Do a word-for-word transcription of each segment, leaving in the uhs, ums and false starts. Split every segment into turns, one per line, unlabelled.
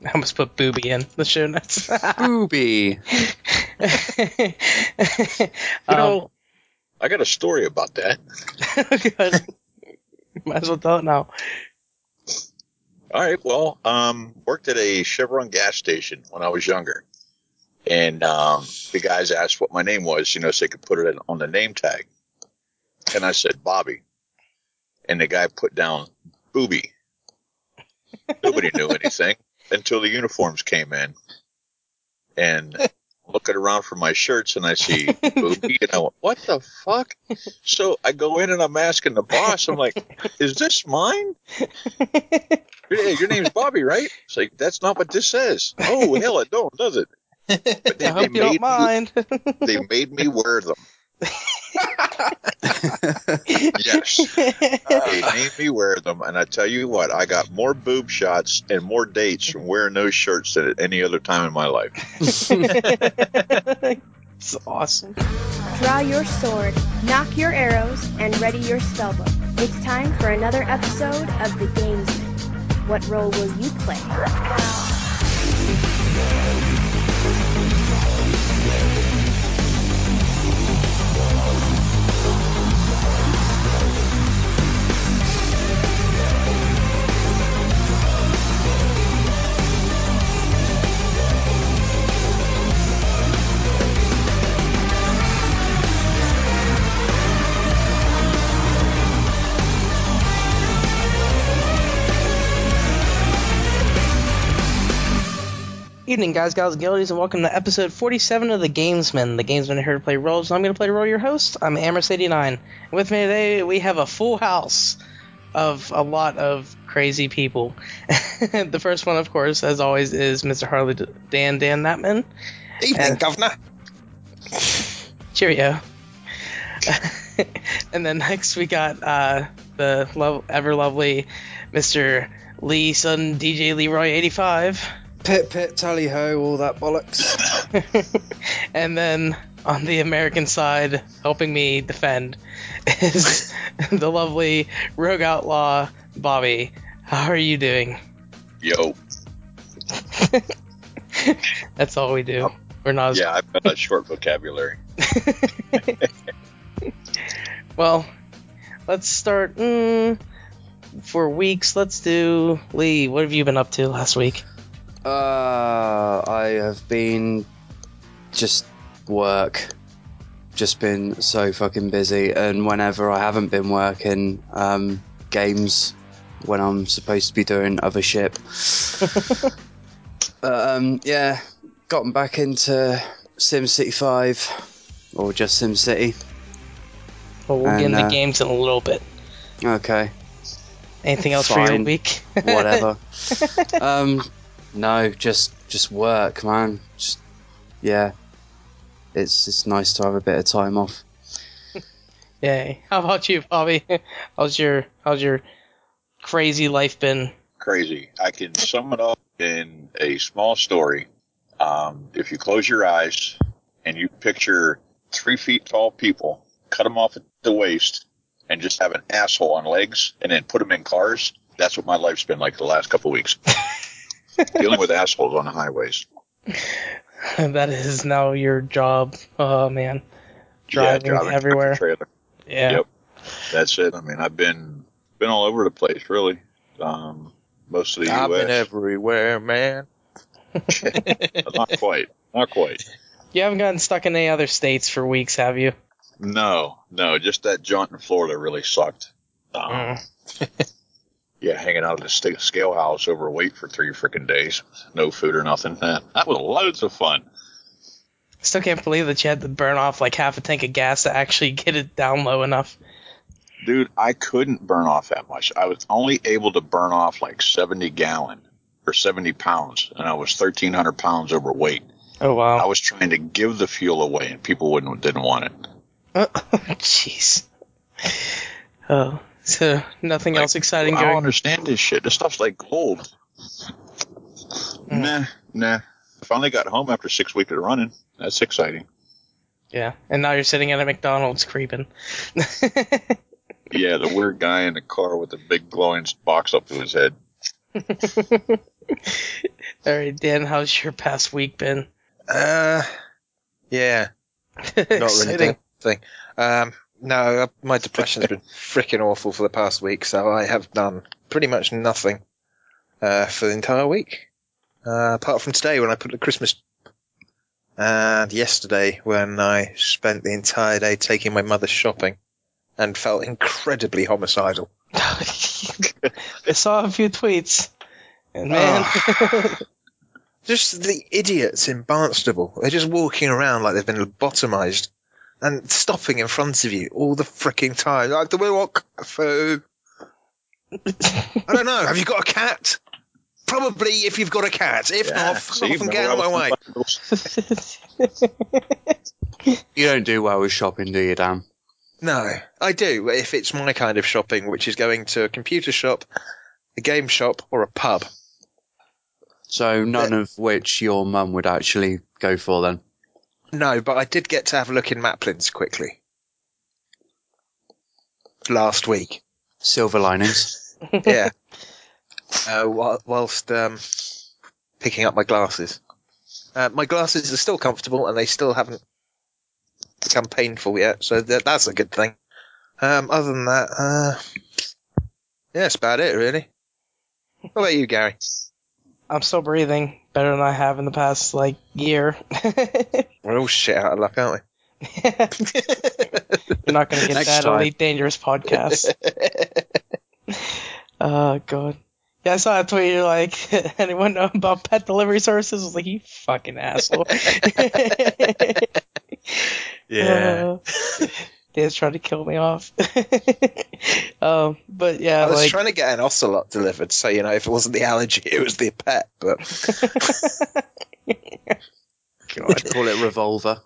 I almost put booby in the show notes.
Booby.
You know, um, I got a story about that.
Good. Might as well tell it now.
All right. Well, um, worked at a Chevron gas station when I was younger, and um, the guys asked what my name was, you know, so they could put it on the name tag. And I said Bobby, and the guy put down Booby. Nobody knew anything until the uniforms came in, and looking around for my shirts, and I see Booby, and I went, what the fuck? So I go in, and I'm asking the boss, I'm like, is this mine? Hey, your name's Bobby, right? It's like, that's not what this says. Oh, hell, it don't, does it? But they,
I hope
they
you
made
don't mind.
Me, they made me wear them. Yes. They made me wear them, and I tell you what, I got more boob shots and more dates from wearing those shirts than at any other time in my life.
It's awesome.
Draw your sword, knock your arrows, and ready your spellbook. It's time for another episode of The Gamesman. What role will you play?
Evening, guys, gals, and girlies, and welcome to episode forty-seven of The Gamesman. The Gamesman are here to play roles, and I'm going to play role your host. I'm Amherst eighty-nine. And with me today, we have a full house of a lot of crazy people. The first one, of course, as always, is Mister Harley Dan Dan Natman.
Evening,
and,
Governor.
Cheerio. And then next we got uh, the lo- ever lovely Mister Lee Sutton D J Leroy eighty-five.
Pit, pit, tally ho, all that bollocks.
And then on the American side, helping me defend, is the lovely rogue outlaw Bobby. How are you doing?
Yo.
That's all we do. We're not as...
Yeah, I've got a short vocabulary.
Well, let's start. Mm, for weeks, let's do... Lee, what have you been up to last week?
Uh, I have been just work. Just been so fucking busy, and whenever I haven't been working, um, games when I'm supposed to be doing other shit. um, yeah, gotten back into SimCity five, or just SimCity.
Well, we'll
and,
get into
uh,
games in a little bit.
Okay.
Anything else
Fine.
for your week?
Whatever. um, no, just just work, man. Just, yeah, it's it's nice to have a bit of time off.
Yay. How about you, Bobby? How's your how's your crazy life been?
Crazy. I can sum it up in a small story. Um, if you close your eyes and you picture three feet tall people, cut them off at the waist, and just have an asshole on legs, and then put them in cars, that's what my life's been like the last couple of weeks. Dealing with assholes on the highways.
That is now your job. Oh, man. Driving,
yeah, driving
everywhere.
Trailer.
Yeah.
Yep. That's it. I mean, I've been been all over the place, really. Um, most of the
I've
U S
been everywhere, man.
Not quite. Not quite.
You haven't gotten stuck in any other states for weeks, have you?
No, no. Just that jaunt in Florida really sucked. Um,
Mm.
Yeah, hanging out at a st- scale house overweight for three freaking days. No food or nothing. That, that was loads of fun.
Still can't believe that you had to burn off like half a tank of gas to actually get it down low enough.
Dude, I couldn't burn off that much. I was only able to burn off like seventy gallon or seventy pounds, and I was thirteen hundred pounds overweight.
Oh, wow.
I was trying to give the fuel away, and people wouldn't didn't want it.
Jeez. Oh, so nothing
Like,
else exciting
I don't
going?
understand this shit. This stuff's like gold.
Mm.
Nah, nah. I finally got home after six weeks of running. That's exciting.
Yeah, and now you're sitting at a McDonald's creeping.
Yeah, the weird guy in the car with the big glowing box up to his head.
All right, Dan, how's your past week been?
Uh, yeah, not really
Exciting.
thing. Um, no, my depression's been freaking awful for the past week, so I have done pretty much nothing uh, for the entire week. Uh, apart from today when I put the Christmas, and yesterday when I spent the entire day taking my mother shopping and felt incredibly homicidal.
I saw a few tweets, and man,
Just the idiots in Barnstable. They're just walking around like they've been lobotomized and stopping in front of you all the freaking time. Like, do we want cat food? I don't know. Have you got a cat? Probably if you've got a cat. If
Yeah,
not, fuck
see,
off and
remember
get out of
I
my
was
way.
You don't do well with shopping, do you, Dan?
No, I do. If it's my kind of shopping, which is going to a computer shop, a game shop, or a pub.
So none of which your mum would actually go for then?
No, but I did get to have a look in Maplins quickly. Last week.
Silver linings.
Yeah. Uh, whi- whilst um, picking up my glasses. Uh, my glasses are still comfortable and they still haven't become painful yet, so that, that's a good thing. Um, other than that, uh, yeah, that's about it, really. What about you, Gary?
I'm still breathing better than I have in the past, like, year.
We're all shit out of luck, aren't
You're not going to get
Next
that
time.
Elite Dangerous podcast. Oh, God. Yeah, I saw a tweet, you're like, anyone know about pet delivery services? I was like, you fucking asshole.
Yeah.
Uh, Dan's trying to kill me off. um, but yeah,
I was
like,
trying to get an ocelot delivered, so, you know, if it wasn't the allergy, it was the pet, but...
God. Call it revolver.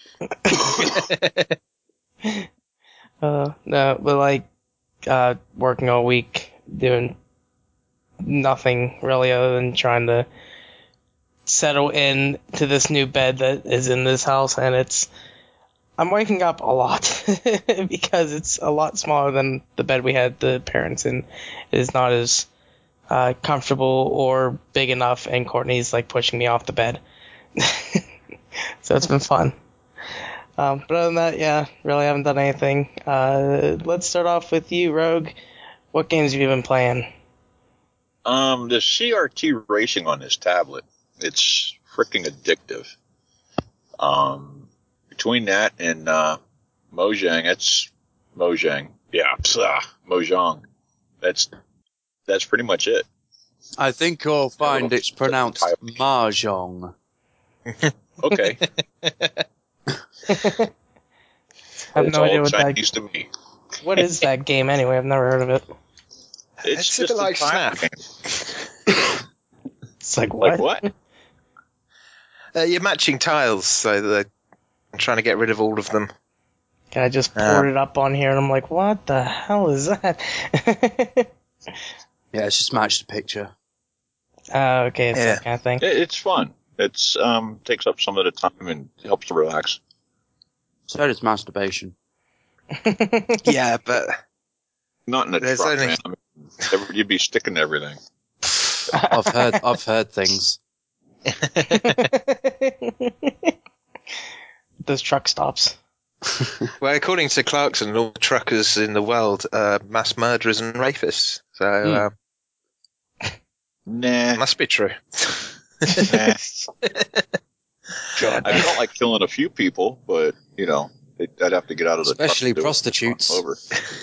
uh, no, but like, uh, working all week, doing nothing really other than trying to settle in to this new bed that is in this house, and it's, I'm waking up a lot because it's a lot smaller than the bed we had the parents in. It is not as uh, comfortable or big enough, and Courtney's like pushing me off the bed. So it's been fun. Um, but other than that, yeah, really haven't done anything. Uh, let's start off with you, Rogue. What games have you been playing?
Um, the C R T racing on this tablet, it's freaking addictive. Um, between that and uh, Mojang, it's Mojang. Yeah, psah, Mojang. That's that's pretty much it.
I think you'll find it's pronounced Mahjong.
Okay,
I have
it's
no idea
all
what that.
Chinese to me.
What is that game anyway? I've never heard of it.
It's,
It's a
just
bit like
time
Snap.
game.
It's like what?
Like what?
Uh, you're matching tiles, so they're trying to get rid of all of them.
I just
Uh,
poured it up on here, and I'm like, what the hell is that?
Yeah, it's just match the picture.
uh, okay, it's
Yeah.
that kind of thing.
It, it's fun. It's um takes up some of the time and helps to relax.
So does masturbation.
Yeah, but
Not in a
There's
truck,
only-
man. I mean, every- you'd be sticking to everything.
I've heard I've heard things.
Those truck stops.
well, according to Clarkson, all truckers in the world are mass murderers and rapists. So uh,
Nah.
must be true.
nah.
God,
I don't like killing a few people, but you know, it- I'd have to get out of the truck
Especially
to do it.
prostitutes.
Over.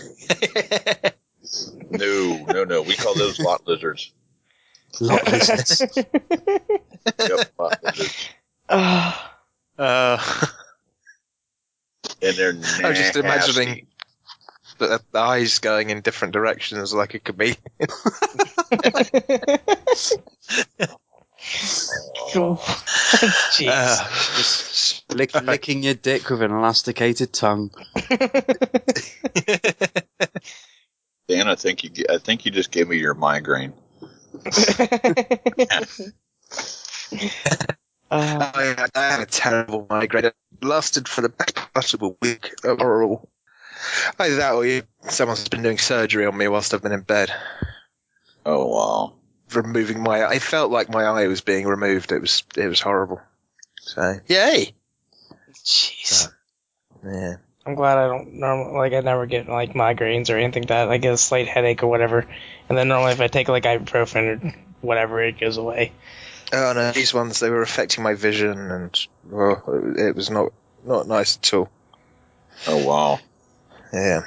No, no, no. We call those lot lizards.
Lot lizards.
Yep, lot lizards.
Ah,
uh,
And they're nasty.
I'm just imagining the, the eyes going in different directions like it could be.
Jeez.
Uh,
Just lick, licking your dick with an elasticated tongue.
Dan, I think you, I think you just gave me your migraine.
Uh,
I, I had a terrible migraine. It lasted for the best possible week overall. Either that or you, someone's been doing surgery on me whilst I've been in bed.
Oh wow.
removing my eye. It felt like my eye was being removed. It was it was horrible. So, yay!
Jeez.
Yeah.
I'm glad I don't normally, like, I never get, like, migraines or anything like that. I get a slight headache or whatever. And then normally if I take, like, ibuprofen or whatever, it goes away.
Oh, no, these ones, they were affecting my vision, and, well, it was not, not nice at all.
Oh, wow.
Yeah.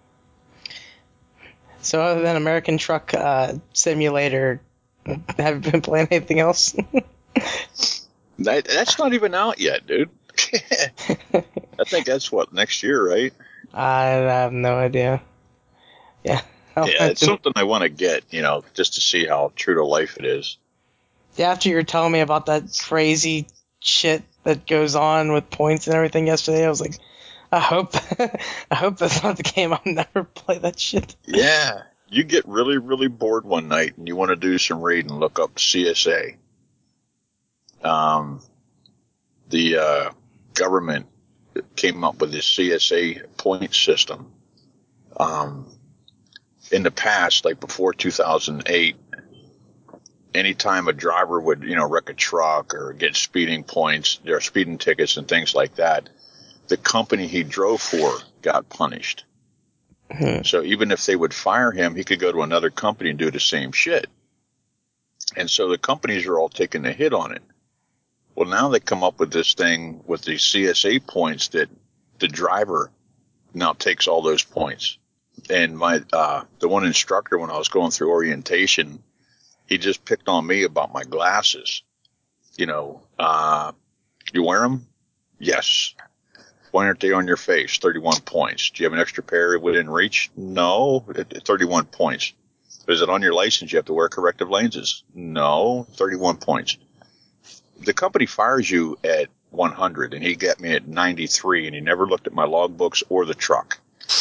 So other than American Truck uh, Simulator, have you been playing anything else?
That, that's not even out yet, dude. I think that's what, next year, right?
I have no idea. Yeah. I'll
Yeah,
have
it's
to-
something I want to get, you know, just to see how true to life it is.
Yeah, after you were telling me about that crazy shit that goes on with points and everything yesterday, I was like, I hope, I hope that's not the game. I'll never play that shit.
Yeah. You get really, really bored one night and you want to do some raid and look up C S A. Um, the uh, government came up with this C S A point system. Um, in the past, like before two thousand eight, anytime a driver would, you know, wreck a truck or get speeding points, there are speeding tickets and things like that, the company he drove for got punished.
Hmm.
So even if they would fire him, he could go to another company and do the same shit. And so the companies are all taking the hit on it. Well, now they come up with this thing with the C S A points that the driver now takes all those points. And my, uh, the one instructor, when I was going through orientation, he just picked on me about my glasses. You know, uh, you wear them? Yes. Why aren't they on your face? thirty-one points. Do you have an extra pair within reach? No. thirty-one points. Is it on your license you have to wear corrective lenses? No. thirty-one points. The company fires you at one hundred, and he got me at ninety-three, and he never looked at my logbooks or the truck.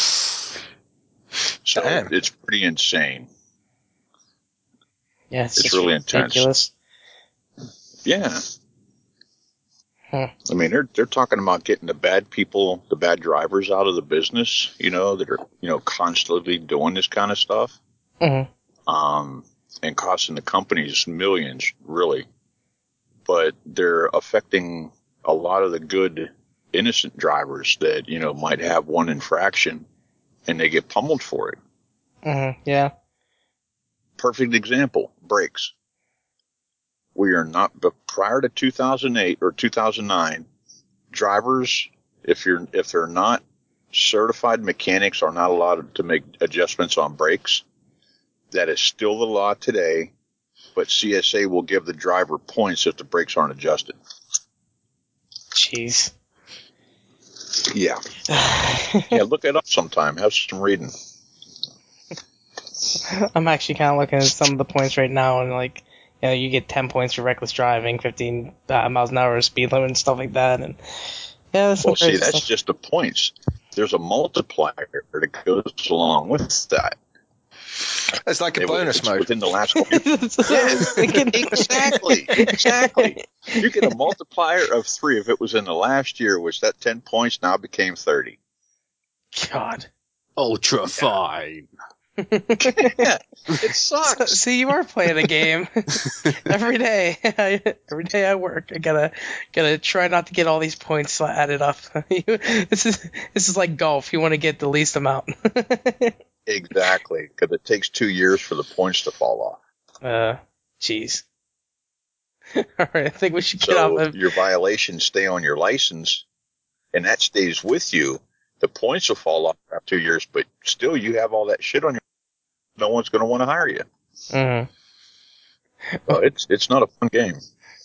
So
Damn.
it's pretty insane.
Yeah, it's,
It's
just
really intense.
ridiculous.
Yeah.
Huh.
I mean, they're they're talking about getting the bad people, the bad drivers out of the business, you know, that are, you know, constantly doing this kind of stuff.
Mm-hmm.
Um, and costing the companies millions, really. But they're affecting a lot of the good, innocent drivers that, you know, might have one infraction and they get pummeled for it.
Mm-hmm. Yeah.
Perfect example, brakes. We are not, but prior to two thousand eight or two thousand nine, drivers, if you're, if they're not certified mechanics, are not allowed to make adjustments on brakes. That is still the law today, but C S A will give the driver points if the brakes aren't adjusted.
Jeez.
Yeah. Yeah, look it up sometime. Have some reading.
I'm actually kind of looking at some of the points right now, and like, you know, you get ten points for reckless driving, fifteen uh, miles an hour speed limit and stuff like that, and yeah, that's some
Well, see,
crazy
that's
stuff.
just the points. There's a multiplier that goes along with that.
It's like a
It was-
bonus
it's
mode.
within the last year.
That's what I was thinking.
Exactly, exactly. You get a multiplier of three. If it was in the last year, which that ten points now became thirty.
God.
Ultra fine.
Yeah, it
So,
sucks.
see, you are playing a game every day. Every day I work, I gotta gotta try not to get all these points added up. this is this is like golf. You want to get the least amount.
Exactly, because it takes two years for the points to fall off.
uh, jeez. All right, I think we should get
So
off of.
your violations stay on your license, and that stays with you. The points will fall off after two years, but still you have all that shit on your. No one's going to want to hire you.
Mhm.
So it's it's not a fun game.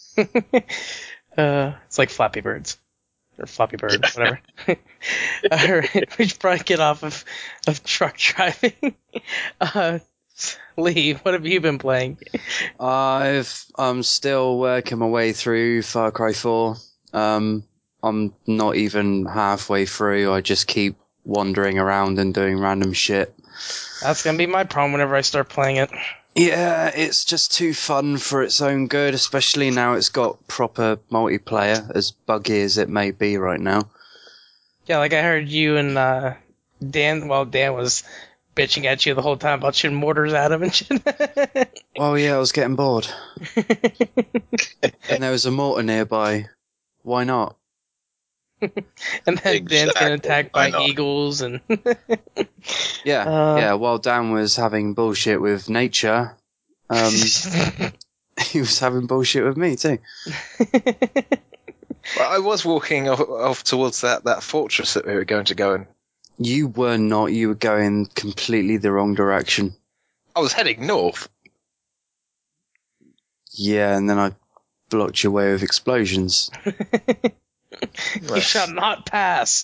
uh, it's like Flappy Birds. Or Floppy Bird, whatever. Alright, we should probably get off of, of truck driving. Uh, Lee, what have you been playing?
I've I'm still working my way through Far Cry four. Um, I'm not even halfway through. I just keep wandering around and doing random shit.
That's gonna be my problem whenever I start playing it.
Yeah, it's just too fun for its own good, especially now it's got proper multiplayer, as buggy as it may be right now.
Yeah, like I heard you and uh, Dan, well, Dan was bitching at you the whole time about shooting mortars at him and shit.
Well, yeah, I was getting bored. And there was a mortar nearby. Why not?
And then Dan's getting
Exactly.
attacked
Why
by
not?
eagles and
Yeah,
Uh,
yeah. While Dan was having bullshit with nature, um, he was having bullshit with me too.
Well, I was walking off, off towards that, that fortress that we were going to go in.
You were not. You were going completely the wrong direction.
I was heading north.
Yeah, and then I blocked your way with explosions.
You shall not pass.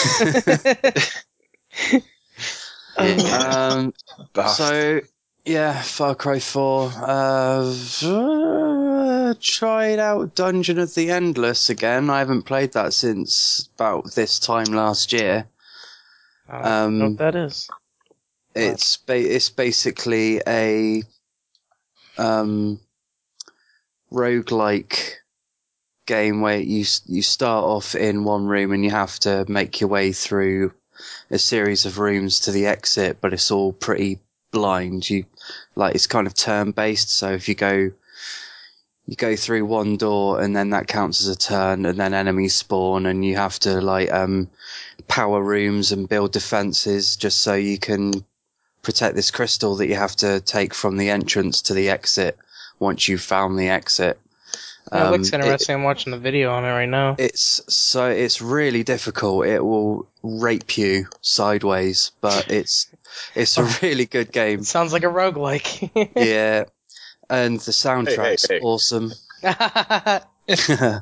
um,
Bastard.
so yeah, Far Cry four. Uh, uh, tried out Dungeon of the Endless again. I haven't played that since about this time last year.
I don't know
Um,
what that is.
It's ba- it's basically a um, roguelike game where you s- you start off in one room and you have to make your way through a series of rooms to the exit, but it's all pretty blind. You like it's kind of turn based, so if you go you go through one door and then that counts as a turn, and then enemies spawn and you have to like um, power rooms and build defenses just so you can protect this crystal that you have to take from the entrance to the exit once you've found the exit.
Yeah, it looks
Um,
interesting. I'm watching the video on it right now.
It's so it's really difficult. It will rape you sideways, but it's it's a really good game.
It sounds like a roguelike.
Yeah, and the soundtrack's
Hey, hey, hey.
awesome. the,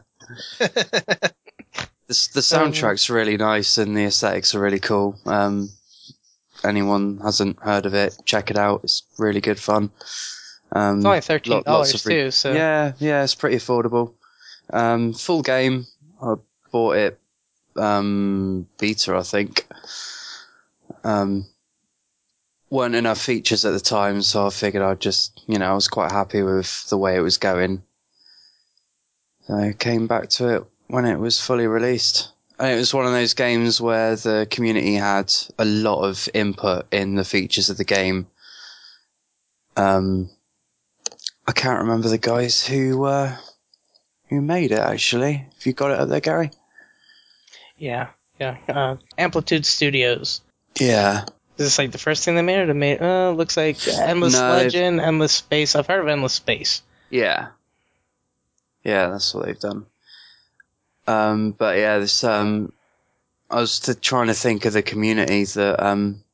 the soundtrack's really nice and the aesthetics are really cool. Um, anyone hasn't heard of it, check it out. It's really good fun. Um,
It's only thirteen
lo-
dollars
lots of re-
too, so
Yeah, yeah, it's pretty affordable. Um, full game. I bought it um, beta, I think. Um, weren't enough features at the time, so I figured I'd just, you know, I was quite happy with the way it was going. So I came back to it when it was fully released. And it was one of those games where the community had a lot of input in the features of the game. Um, I can't remember the guys who uh, who made it, actually. Have you got it up there, Gary?
yeah, yeah. Uh, Amplitude Studios.
Yeah.
Is this like the first thing they made? Or they made? Uh, looks like Endless
No, they've-
Legend, Endless Space. I've heard of Endless Space.
Yeah. Yeah, that's what they've done. Um, but yeah, this, um, I was t- trying to think of the community that, um,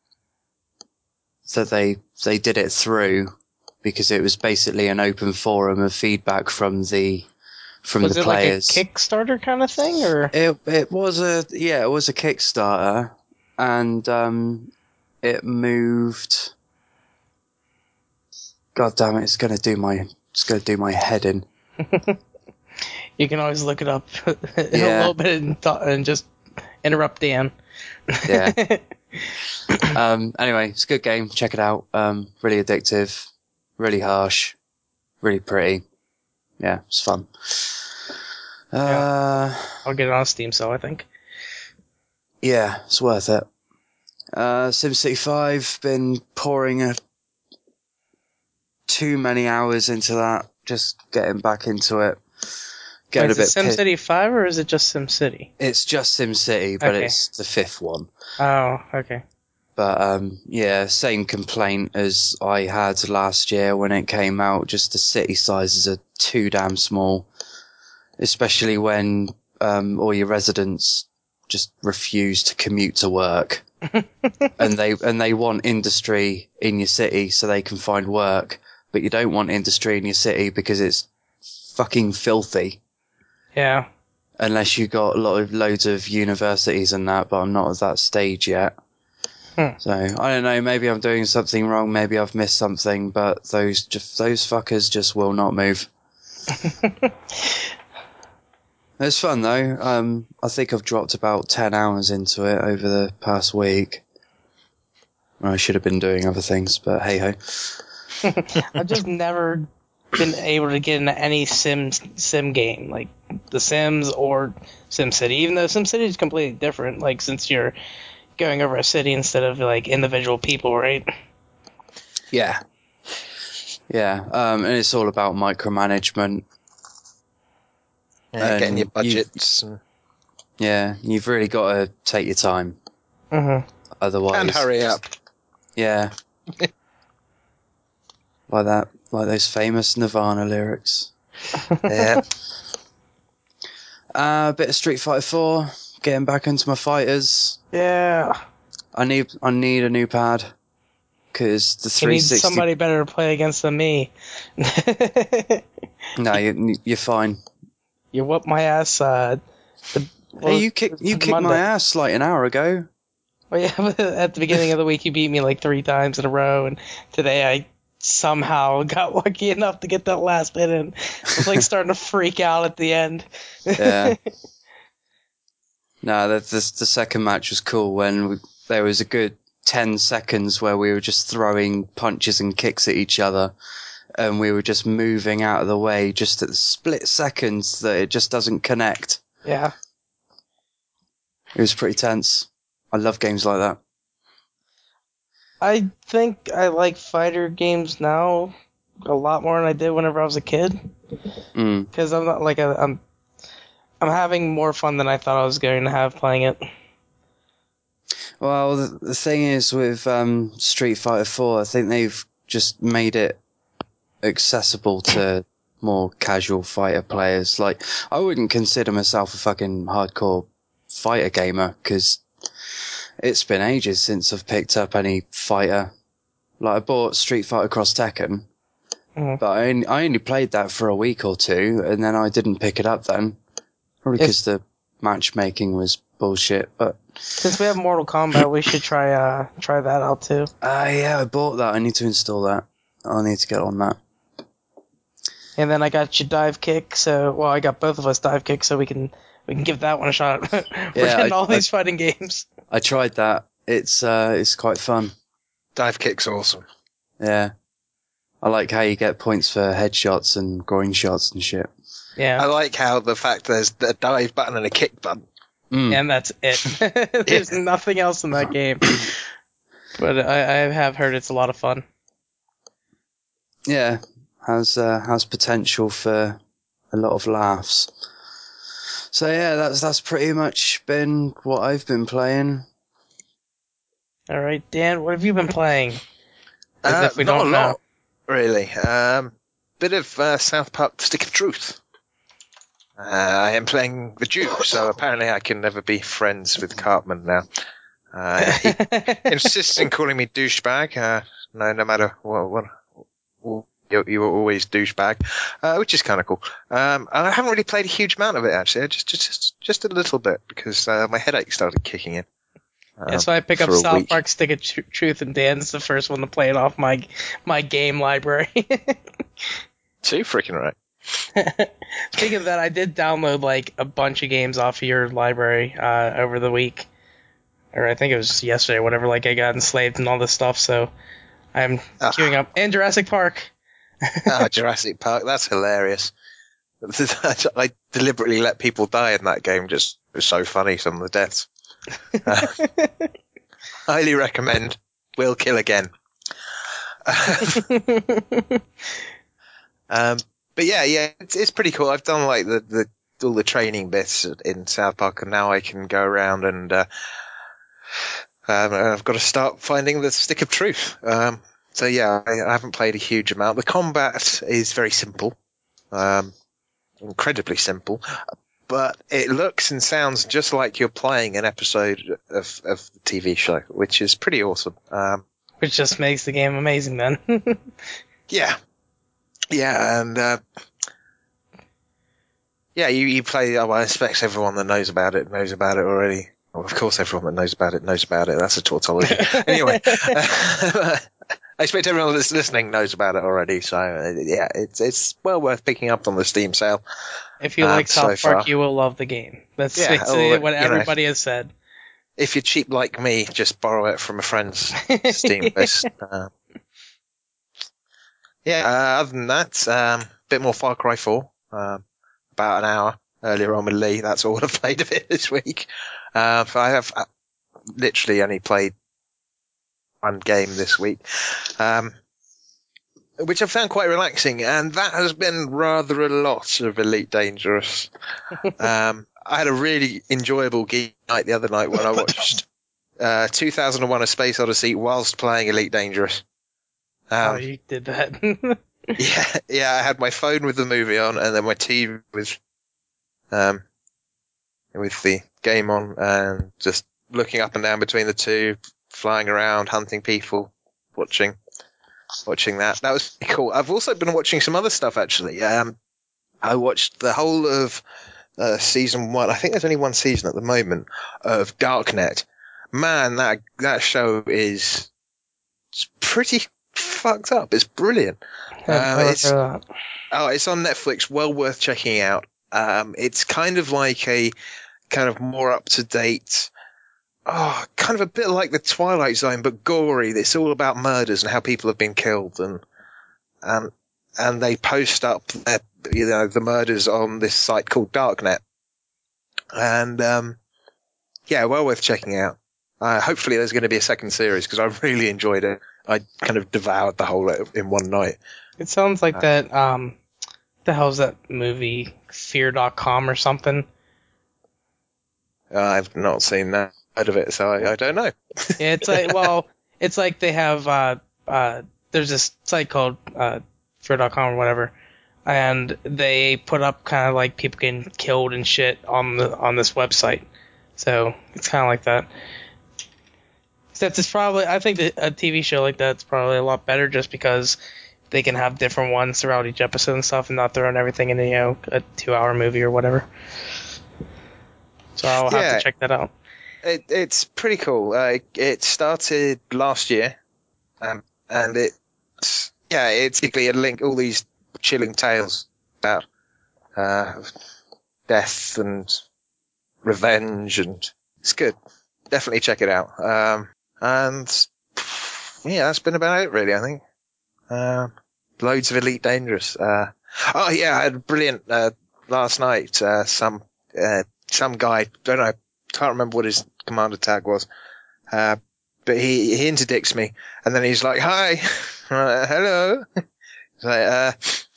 that they, they did it through, because it was basically an open forum of feedback from the, from
Was
the
it
players.
like a Kickstarter kind of thing, or?
It, it was a, yeah, it was a Kickstarter, and, um, it moved, God damn it, it's gonna do my, it's gonna do my head in.
You can always look it up in
Yeah.
a little bit and, th- and just interrupt Dan.
Yeah. Um, anyway, it's a good game. Check it out. Um, really addictive, really harsh, really pretty. Yeah, it's fun. Uh,
I'll get it on Steam, so I think.
yeah, it's worth it. Uh, SimCity five, been pouring a, too many hours into that. Just getting back into it. Getting
Wait,
a
is
bit
it
pissed.
SimCity five or is it just SimCity?
It's just SimCity, but
Okay.
it's the fifth one.
Oh, okay.
But um, yeah, same complaint as I had last year when it came out. Just the city sizes are too damn small, especially when um, all your residents just refuse to commute to work, and they and they want industry in your city so they can find work, but you don't want industry in your city because it's fucking filthy.
Yeah.
Unless you got a lot of loads of universities and that, but I'm not at that stage yet.
Hmm.
So I don't know. Maybe I'm doing something wrong. Maybe I've missed something. But those just those fuckers just will not move. It's fun though. Um, I think I've dropped about ten hours into it over the past week. I should have been doing other things, but hey ho.
I've just never been able to get into any sim sim game, like The Sims or SimCity, even though SimCity is completely different. Like, since you're going over a city instead of like individual people, right?
Yeah. Yeah, um, and it's all about micromanagement.
Yeah,
And
getting your
you-
budgets and,
Yeah, you've really got to take your time.
Mm-hmm.
Otherwise,
and hurry up.
Yeah. Like that, like those famous Nirvana lyrics.
Yeah.
Uh, a bit of Street Fighter four, getting back into my fighters.
Yeah.
I need, I need a new pad because the
You
three
need
sixty.
somebody better to play against than me.
No, you, you're fine.
You whooped my ass. Uh, the, well,
Hey, you kick, you kicked
Monday.
my ass like an hour ago.
Well, yeah, but at the beginning of the week, you beat me like three times in a row, and today I somehow got lucky enough to get that last hit in. I was like starting to freak out at the end.
Yeah. No, the, the, the second match was cool when we, there was a good ten seconds where we were just throwing punches and kicks at each other, and we were just moving out of the way just at the split seconds that it just doesn't connect.
Yeah.
It was pretty tense. I love games like that.
I think I like fighter games now a lot more than I did whenever I was a kid.
Mm.
Because I'm not like a, I'm, I'm having more fun than I thought I was going to have playing it.
Well, the, the thing is with um, Street Fighter four, I think they've just made it accessible to more casual fighter players. Like, I wouldn't consider myself a fucking hardcore fighter gamer because it's been ages since I've picked up any fighter. Like, I bought Street Fighter Cross Tekken,
Mhm.
but I only, I only played that for a week or two, and then I didn't pick it up then. Probably because the matchmaking was bullshit, but...
Since we have Mortal Kombat, we should try uh try that out too.
Uh, yeah, I bought that. I need to install that. I'll need to get on that.
And then I got you Dive Kick, so well, I got both of us Dive Kick, so we can we can give that one a shot. We're
Yeah,
getting
I-
all
I-
these fighting games.
I tried that. It's uh, it's quite fun.
Dive kick's awesome.
Yeah. I like how you get points for headshots and groin shots and shit.
Yeah.
I like how the fact there's a dive button and a kick button.
Mm.
And that's it. There's nothing else in that game. But I, I have heard it's a lot of fun.
Yeah. Has uh, has potential for a lot of laughs. So yeah, that's that's pretty much been what I've been playing.
All right, Dan, what have you been playing? As
Uh,
if we
not
don't
a
know.
lot, really. Um, bit of uh, South Park: The Stick of Truth. Uh, I am playing the Duke, so apparently I can never be friends with Cartman now. Uh, he insists in calling me douchebag. Uh, no, no matter what, what, what you, you were always douchebag, uh, which is kind of cool. Um, and I haven't really played a huge amount of it actually, just just just a little bit because uh, my headache started kicking in. Um,
Yeah, so I pick up
for a
South
week.
Park Stick of Tr- Truth, and Dan's the first one to play it off my my game library.
Too freaking right.
Speaking of that, I did download like a bunch of games off of your library uh, over the week, or I think it was yesterday, or whatever. Like I got enslaved and all this stuff, so I'm
Ah.
queuing up. And Jurassic Park.
Oh, Jurassic Park, that's hilarious. I deliberately let people die in that game, just it was so funny, some of the deaths. Uh, highly recommend. We'll kill again. um, but yeah, yeah, it's, it's pretty cool. I've done like the, the all the training bits in South Park, and now I can go around and uh, um, I've got to start finding the Stick of Truth. Um, so yeah, I, I haven't played a huge amount. The combat is very simple, um, incredibly simple, but it looks and sounds just like you're playing an episode of, of the T V show, which is pretty awesome. Um,
Which just makes the game amazing, then.
yeah, yeah, and uh, yeah, you, you play. Oh, I expect everyone that knows about it knows about it already. Well, of course, everyone that knows about it knows about it. That's a tautology. Anyway, I expect everyone that's listening knows about it already. So uh, yeah, it's it's well worth picking up on the Steam sale.
If you
Um,
like South
so
Park,
far.
you will love the game. That's
Yeah,
basically
oh,
what
you know.
everybody has said.
If you're cheap like me, just borrow it from a friend's Steam list. Uh, yeah, uh, other than that, a um, bit more Far Cry four. Um, about an hour earlier on with Lee. That's all I've played of it this week. Uh, I have literally only played one game this week, um, which I found quite relaxing, and that has been rather a lot of Elite Dangerous. um, I had a really enjoyable geek night the other night when I watched uh, two thousand one: A Space Odyssey whilst playing Elite Dangerous. Um,
oh, you did that.
yeah, yeah. I had my phone with the movie on, and then my T V with um with the game on, and just looking up and down between the two, flying around, hunting people, watching watching that. That was pretty cool. I've also been watching some other stuff actually. Um, I watched the whole of uh, season one. I think there's only one season at the moment of Darknet. Man, that that show is it's pretty fucked up. It's brilliant.
I've
Um,
never
it's
heard of that.
oh, it's on Netflix. Well worth checking out. Um, it's kind of like a kind of more up to date. Oh, kind of a bit like the Twilight Zone, but gory. It's all about murders and how people have been killed, and and and they post up their, you know, the murders on this site called Darknet, and um, yeah, well worth checking out. Uh, hopefully, there's going to be a second series because I really enjoyed it. I kind of devoured the whole in one night.
It sounds like
Uh,
that. Um, the hell's that movie? Fear dot com or something.
Uh, I've not seen that side of it, so I, I don't know.
Yeah, it's like, well, it's like they have, uh, uh, there's this site called, uh, fear dot com or whatever, and they put up kind of like people getting killed and shit on the, on this website. So, it's kind of like that. Except it's probably, I think that a T V show like that's probably a lot better just because they can have different ones throughout each episode and stuff and not throwing everything in, you know, a two hour movie or whatever. So I'll have
Yeah.
to check that out.
It, it's pretty cool. Uh, it, it started last year, um, and it's yeah, it's basically a link all these chilling tales about uh, death and revenge, and it's good. Definitely check it out. Um, and yeah, that's been about it, really. I think. Um, loads of Elite Dangerous. Uh, oh yeah, I had a brilliant uh, last night. Uh, some uh, some guy, don't know, can't remember what his commander tag was, uh, but he he interdicts me, and then he's like, "Hi, uh, hello." He's like, uh,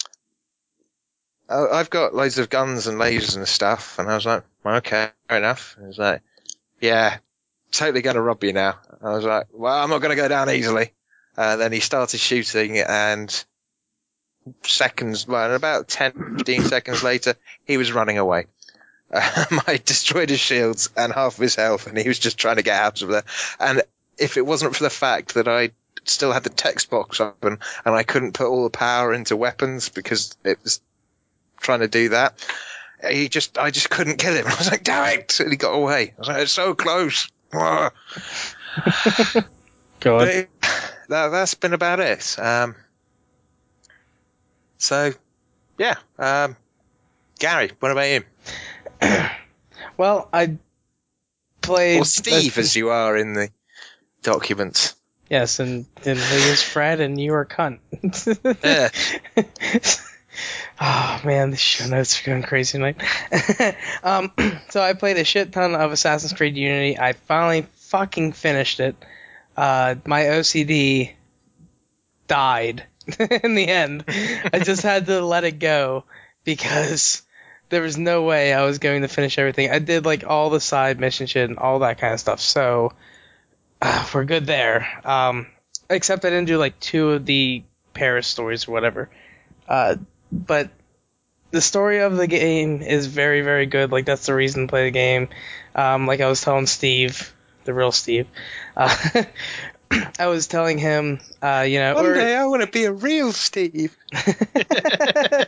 oh, "I've got loads of guns and lasers and stuff," and I was like, "Okay, fair enough." He's like, "Yeah, totally going to rob you now." I was like, "Well, I'm not going to go down easily." And then he started shooting, and seconds, well, about ten, fifteen seconds later, he was running away. Um, I destroyed his shields and half of his health, and he was just trying to get out of there. And if it wasn't for the fact that I still had the text box open and I couldn't put all the power into weapons because it was trying to do that, he just, I just couldn't kill him. I was like, damn it! And he got away. I was like, it's so close.
God.
But that, that's been about it. Um, so, yeah. Um, Gary, what about you?
Well, I played...
Or Steve, as you are in the documents.
Yes, and, and he is Fred, and you are cunt.
Yeah.
Oh, man, the show notes are going crazy tonight. um, so I played a shit ton of Assassin's Creed Unity. I finally fucking finished it. Uh, my O C D died in the end. I just had to let it go because there was no way I was going to finish everything. I did like all the side mission shit and all that kind of stuff, so uh, we're good there. Um, except I didn't do like two of the Paris stories or whatever. Uh, but the story of the game is very, very good. Like, that's the reason to play the game. Um, like I was telling Steve, the real Steve, uh, I was telling him, uh, you know...
One
or,
day I want to be a real Steve.
uh,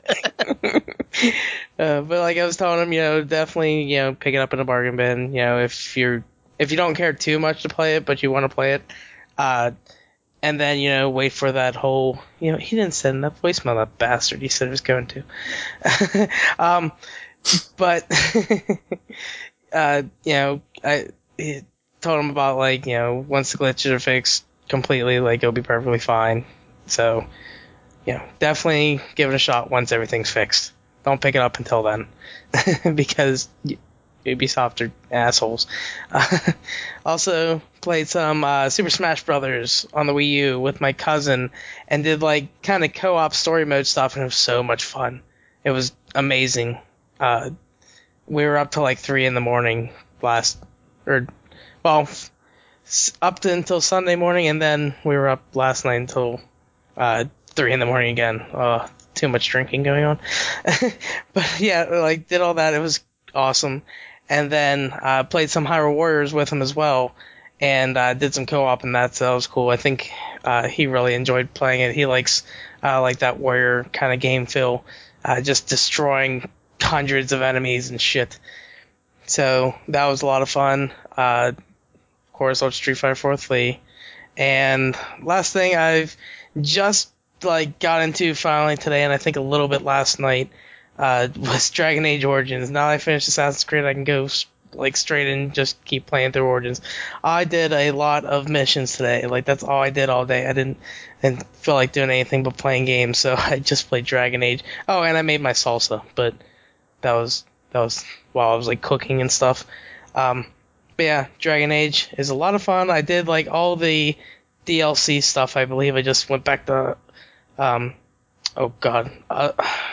but like I was telling him, you know, definitely, you know, pick it up in a bargain bin. You know, if you're, if you don't care too much to play it, but you want to play it, uh, and then, you know, wait for that whole, you know, he didn't send that voicemail, that bastard. He said he was going to. um, but, uh, you know, I he told him about, like, you know, once the glitches are fixed completely, like, it'll be perfectly fine. So, you know, definitely give it a shot once everything's fixed. Don't pick it up until then, because y- Ubisoft are assholes. Uh, also played some uh, Super Smash Brothers on the Wii U with my cousin and did like kind of co-op story mode stuff, and it was so much fun. It was amazing. Uh, we were up to like three in the morning last, or well, up to until Sunday morning, and then we were up last night until uh, three in the morning again. Uh, too much drinking going on. But yeah, like did all that. It was awesome. And then uh, played some Hyrule Warriors with him as well, and uh, did some co-op and that. So that was cool. I think uh, he really enjoyed playing it. He likes uh, like that warrior kind of game feel, uh, just destroying hundreds of enemies and shit. So that was a lot of fun. Uh, of course, watched Street Fighter four with Lee. And last thing, I've just like got into finally today, and I think a little bit last night, uh, was Dragon Age Origins. Now that I finished Assassin's Creed, I can go like straight and just keep playing through Origins. I did a lot of missions today. Like that's all I did all day. I didn't didn't feel like doing anything but playing games, so I just played Dragon Age. Oh, and I made my salsa, but that was that was while I was like cooking and stuff. Um, but yeah, Dragon Age is a lot of fun. I did like all the D L C stuff. I believe I just went back to um, oh god, uh,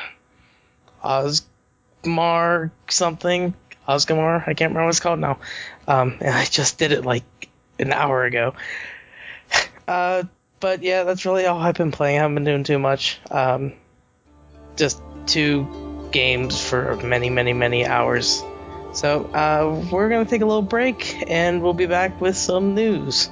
Osmar something. Osgamar, I can't remember what it's called now. Um, and I just did it like an hour ago. Uh, but yeah, that's really all I've been playing. I haven't been doing too much. Um, just two games for many, many, many hours. So uh, we're going to take a little break, and we'll be back with some news.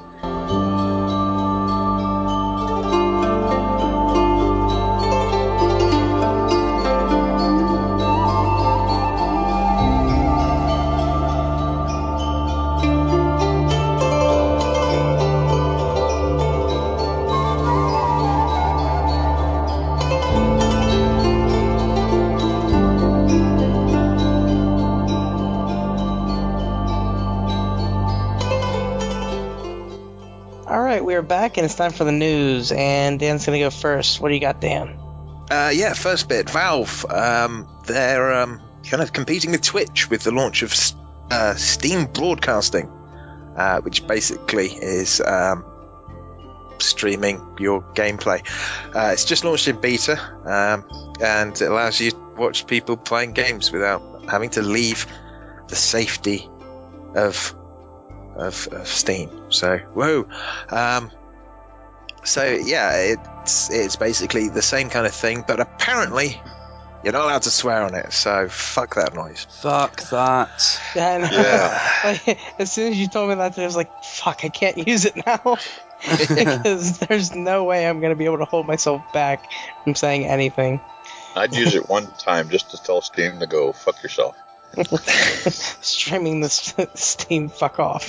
We are back, and it's time for the news, and Dan's going to go first. What do you got, Dan?
Uh, yeah, first bit. Valve, um, they're um, kind of competing with Twitch with the launch of uh, Steam Broadcasting, uh, which basically is um, streaming your gameplay. Uh, it's just launched in beta, um, and it allows you to watch people playing games without having to leave the safety of Of, of Steam. So whoa. Um, so yeah, it's it's basically the same kind of thing, but apparently you're not allowed to swear on it. So fuck that noise.
Fuck that.
Yeah, I know.
Yeah.
Like, as soon as you told me that, I was like, fuck, I can't use it now. Because there's no way I'm going to be able to hold myself back from saying anything.
I'd use it one time just to tell Steam to go fuck yourself.
Streaming the st- Steam fuck off.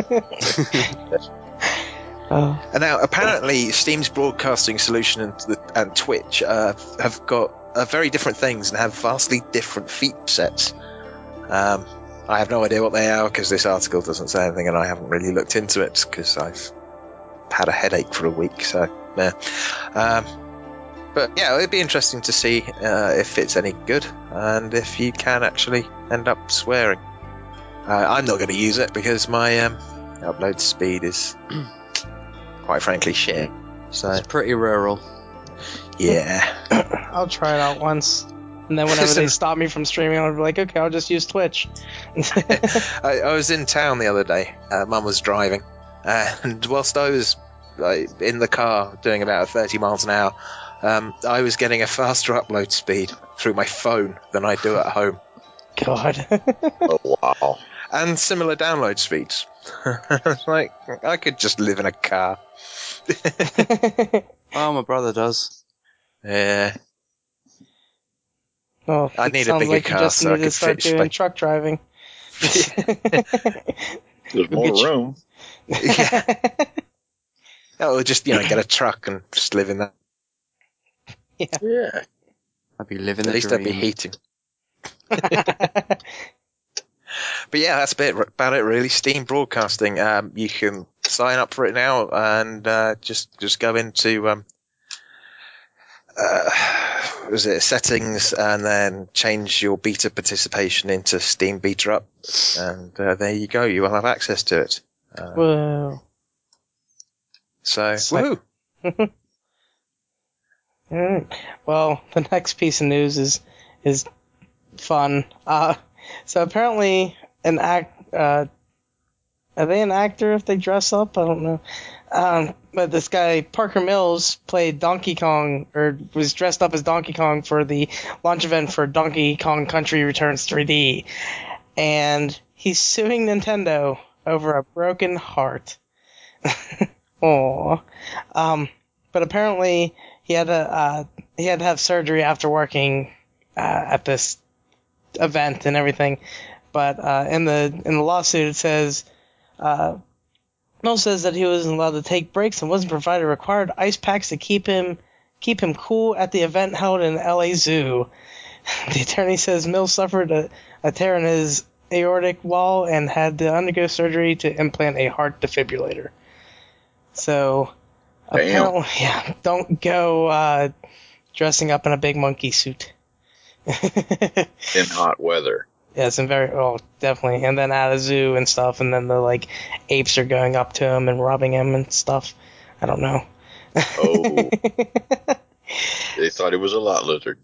Oh.
And now apparently Steam's broadcasting solution and, the, and Twitch uh, have got uh, very different things and have vastly different feature sets. Um, I have no idea what they are because this article doesn't say anything, and I haven't really looked into it because I've had a headache for a week. So yeah. Um, But yeah, it'd be interesting to see uh, if it's any good and if you can actually end up swearing. Uh, I'm not going to use it because my um, upload speed is, quite frankly, shit. So
It's pretty rural.
yeah,
I'll try it out once. And then whenever they stop me from streaming, I'll be like, okay, I'll just use Twitch.
I, I was in town the other day. Uh, Mum was driving, and whilst I was like, in the car doing about thirty miles an hour, um, I was getting a faster upload speed through my phone than I do at home.
God.
Oh, wow.
And similar download speeds. It's like, I could just live in a car.
Oh, my brother does.
Yeah.
Oh,
I
it
need a
sounds
bigger
like you
car
just
so I
need to
could
start
fit
doing
space.
truck driving.
There's
Go
more
get you-
room.
Yeah. Or just, you know, get a truck and just live in that.
Yeah.
I'd be living
At
the
least
dream.
there'd be heating. But yeah, that's a bit about it, really. Steam Broadcasting. Um, you can sign up for it now and uh, just just go into um, uh, was it settings, and then change your beta participation into Steam Beta Up, and uh, there you go. You will have access to it. Uh,
Whoa.
so,
So-
woohoo!
Alright. Well, the next piece of news is is fun. Uh, so apparently, an act. Uh, are they an actor if they dress up? I don't know. Um, but this guy Parker Mills played Donkey Kong, or was dressed up as Donkey Kong for the launch event for Donkey Kong Country Returns three D, and he's suing Nintendo over a broken heart. Aww. Um, but apparently he had to uh, he had to have surgery after working uh, at this event and everything. But uh, in the in the lawsuit it says uh, Mills says that he wasn't allowed to take breaks and wasn't provided required ice packs to keep him keep him cool at the event held in L A Zoo. The attorney says Mills suffered a, a tear in his aortic wall and had to undergo surgery to implant a heart defibrillator. So,
Damn.
apparently, yeah, don't go uh, dressing up in a big monkey suit.
In hot weather.
Yes, and very, well, definitely. And then at a zoo and stuff, and then the, like, apes are going up to him and robbing him and stuff. I don't know.
Oh. They thought he was a lot lizard.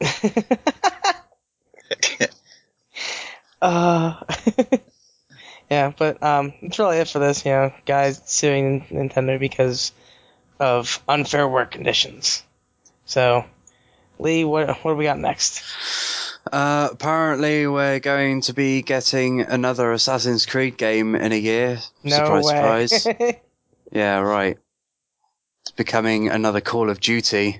uh, yeah, but um, that's really it for this, you know, guys suing Nintendo because of unfair work conditions. So, Lee, what what do we got next?
Uh, apparently, we're going to be getting another Assassin's Creed game in a year.
No
surprise,
way.
surprise. Yeah, right. It's becoming another Call of Duty.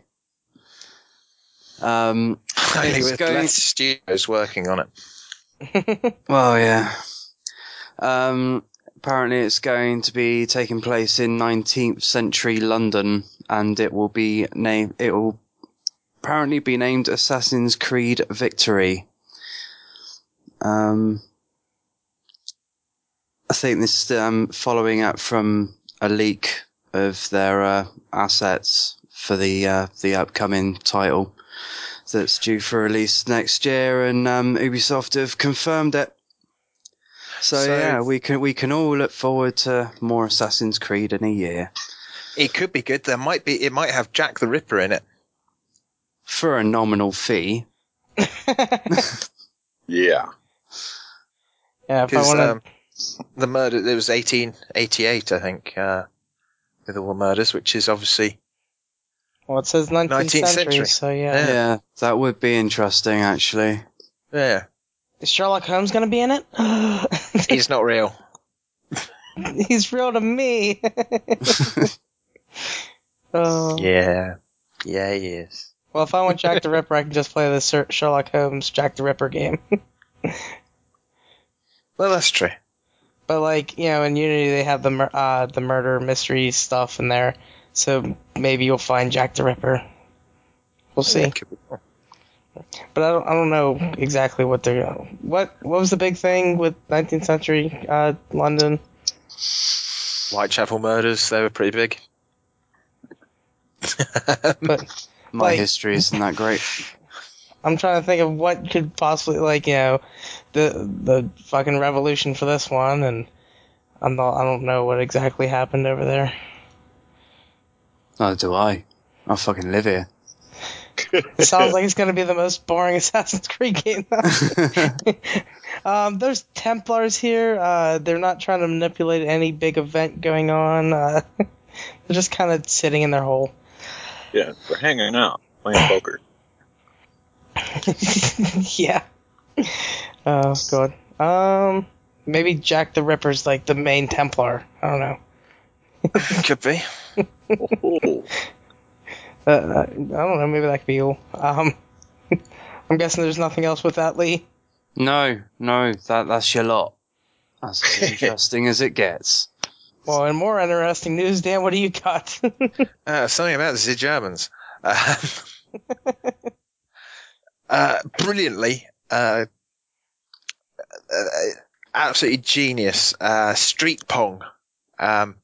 Um,
Only
it's
with
going-
less studios working on it.
well, yeah. Um, apparently, it's going to be taking place in nineteenth century London, and it will be named. It will apparently be named Assassin's Creed Victory. Um, I think this is um, following up from a leak of their uh, assets for the uh, the upcoming title that's due for release next year, and um, Ubisoft have confirmed it. So,
So-
yeah, we can we can all look forward to more Assassin's Creed in a year
It could be good. There might be. It might have Jack the Ripper in it.
for a nominal fee.
Yeah.
Yeah, if I
Because
want to.
um, the murder, it was eighteen eighty-eight, I think, uh, with all the murders, which is obviously
Well, it says nineteenth,
nineteenth
century,
century.
so yeah.
Yeah.
Yeah, that would be interesting, actually.
yeah.
Is Sherlock Holmes going to be in it?
He's not real.
He's real to me. Oh.
Yeah, yeah, he is.
Well, if I want Jack the Ripper, I can just play the Sir- Sherlock Holmes Jack the Ripper game.
Well, that's true.
But like, you know, in Unity they have the mur- uh, the murder mystery stuff in there, so maybe you'll find Jack the Ripper. We'll see.
Yeah, could be cool.
But I don't I don't know exactly what they're what what was the big thing with nineteenth century uh, London.
Whitechapel murders, they were pretty big.
But
My
Like-
history isn't that great.
I'm trying to think of what could possibly, like, you know, the the fucking revolution for this one, and I'm not, I don't know what exactly happened over there.
Neither do I. I fucking live here.
It sounds like it's going to be the most boring Assassin's Creed game. um, there's Templars here. Uh, they're not trying to manipulate any big event going on. Uh, they're just kind of sitting in their hole.
Yeah, we're hanging out, playing poker.
Yeah. Oh, God. Um, maybe Jack the Ripper's like the main Templar. I don't know.
Could be.
Oh,
Uh, I don't know. Maybe that could be cool. Um, I'm guessing there's nothing else with that, Lee.
No, no, that that's your lot. That's as interesting as it gets.
Well, in more interesting news, Dan, what do you got?
Uh, something about the Germans. Uh, uh, brilliantly, uh, uh, absolutely genius. Uh, Street Pong. Um,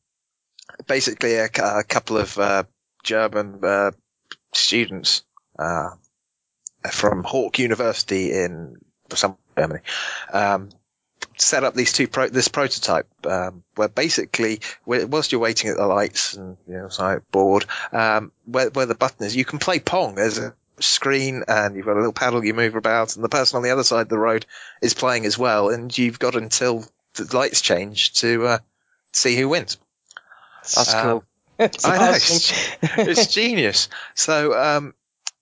basically, a, a couple of uh, German uh, students uh, from Hawk University in some Germany, um, set up these two pro- this prototype um, where basically, whilst you're waiting at the lights and you know, so bored, um, where, where the button is, you can play Pong. There's a screen and you've got a little paddle you move about, and the person on the other side of the road is playing as well, and you've got until the lights change to uh, see who wins.
That's
um,
cool.
It's
I know,
awesome.
it's, it's genius. So um,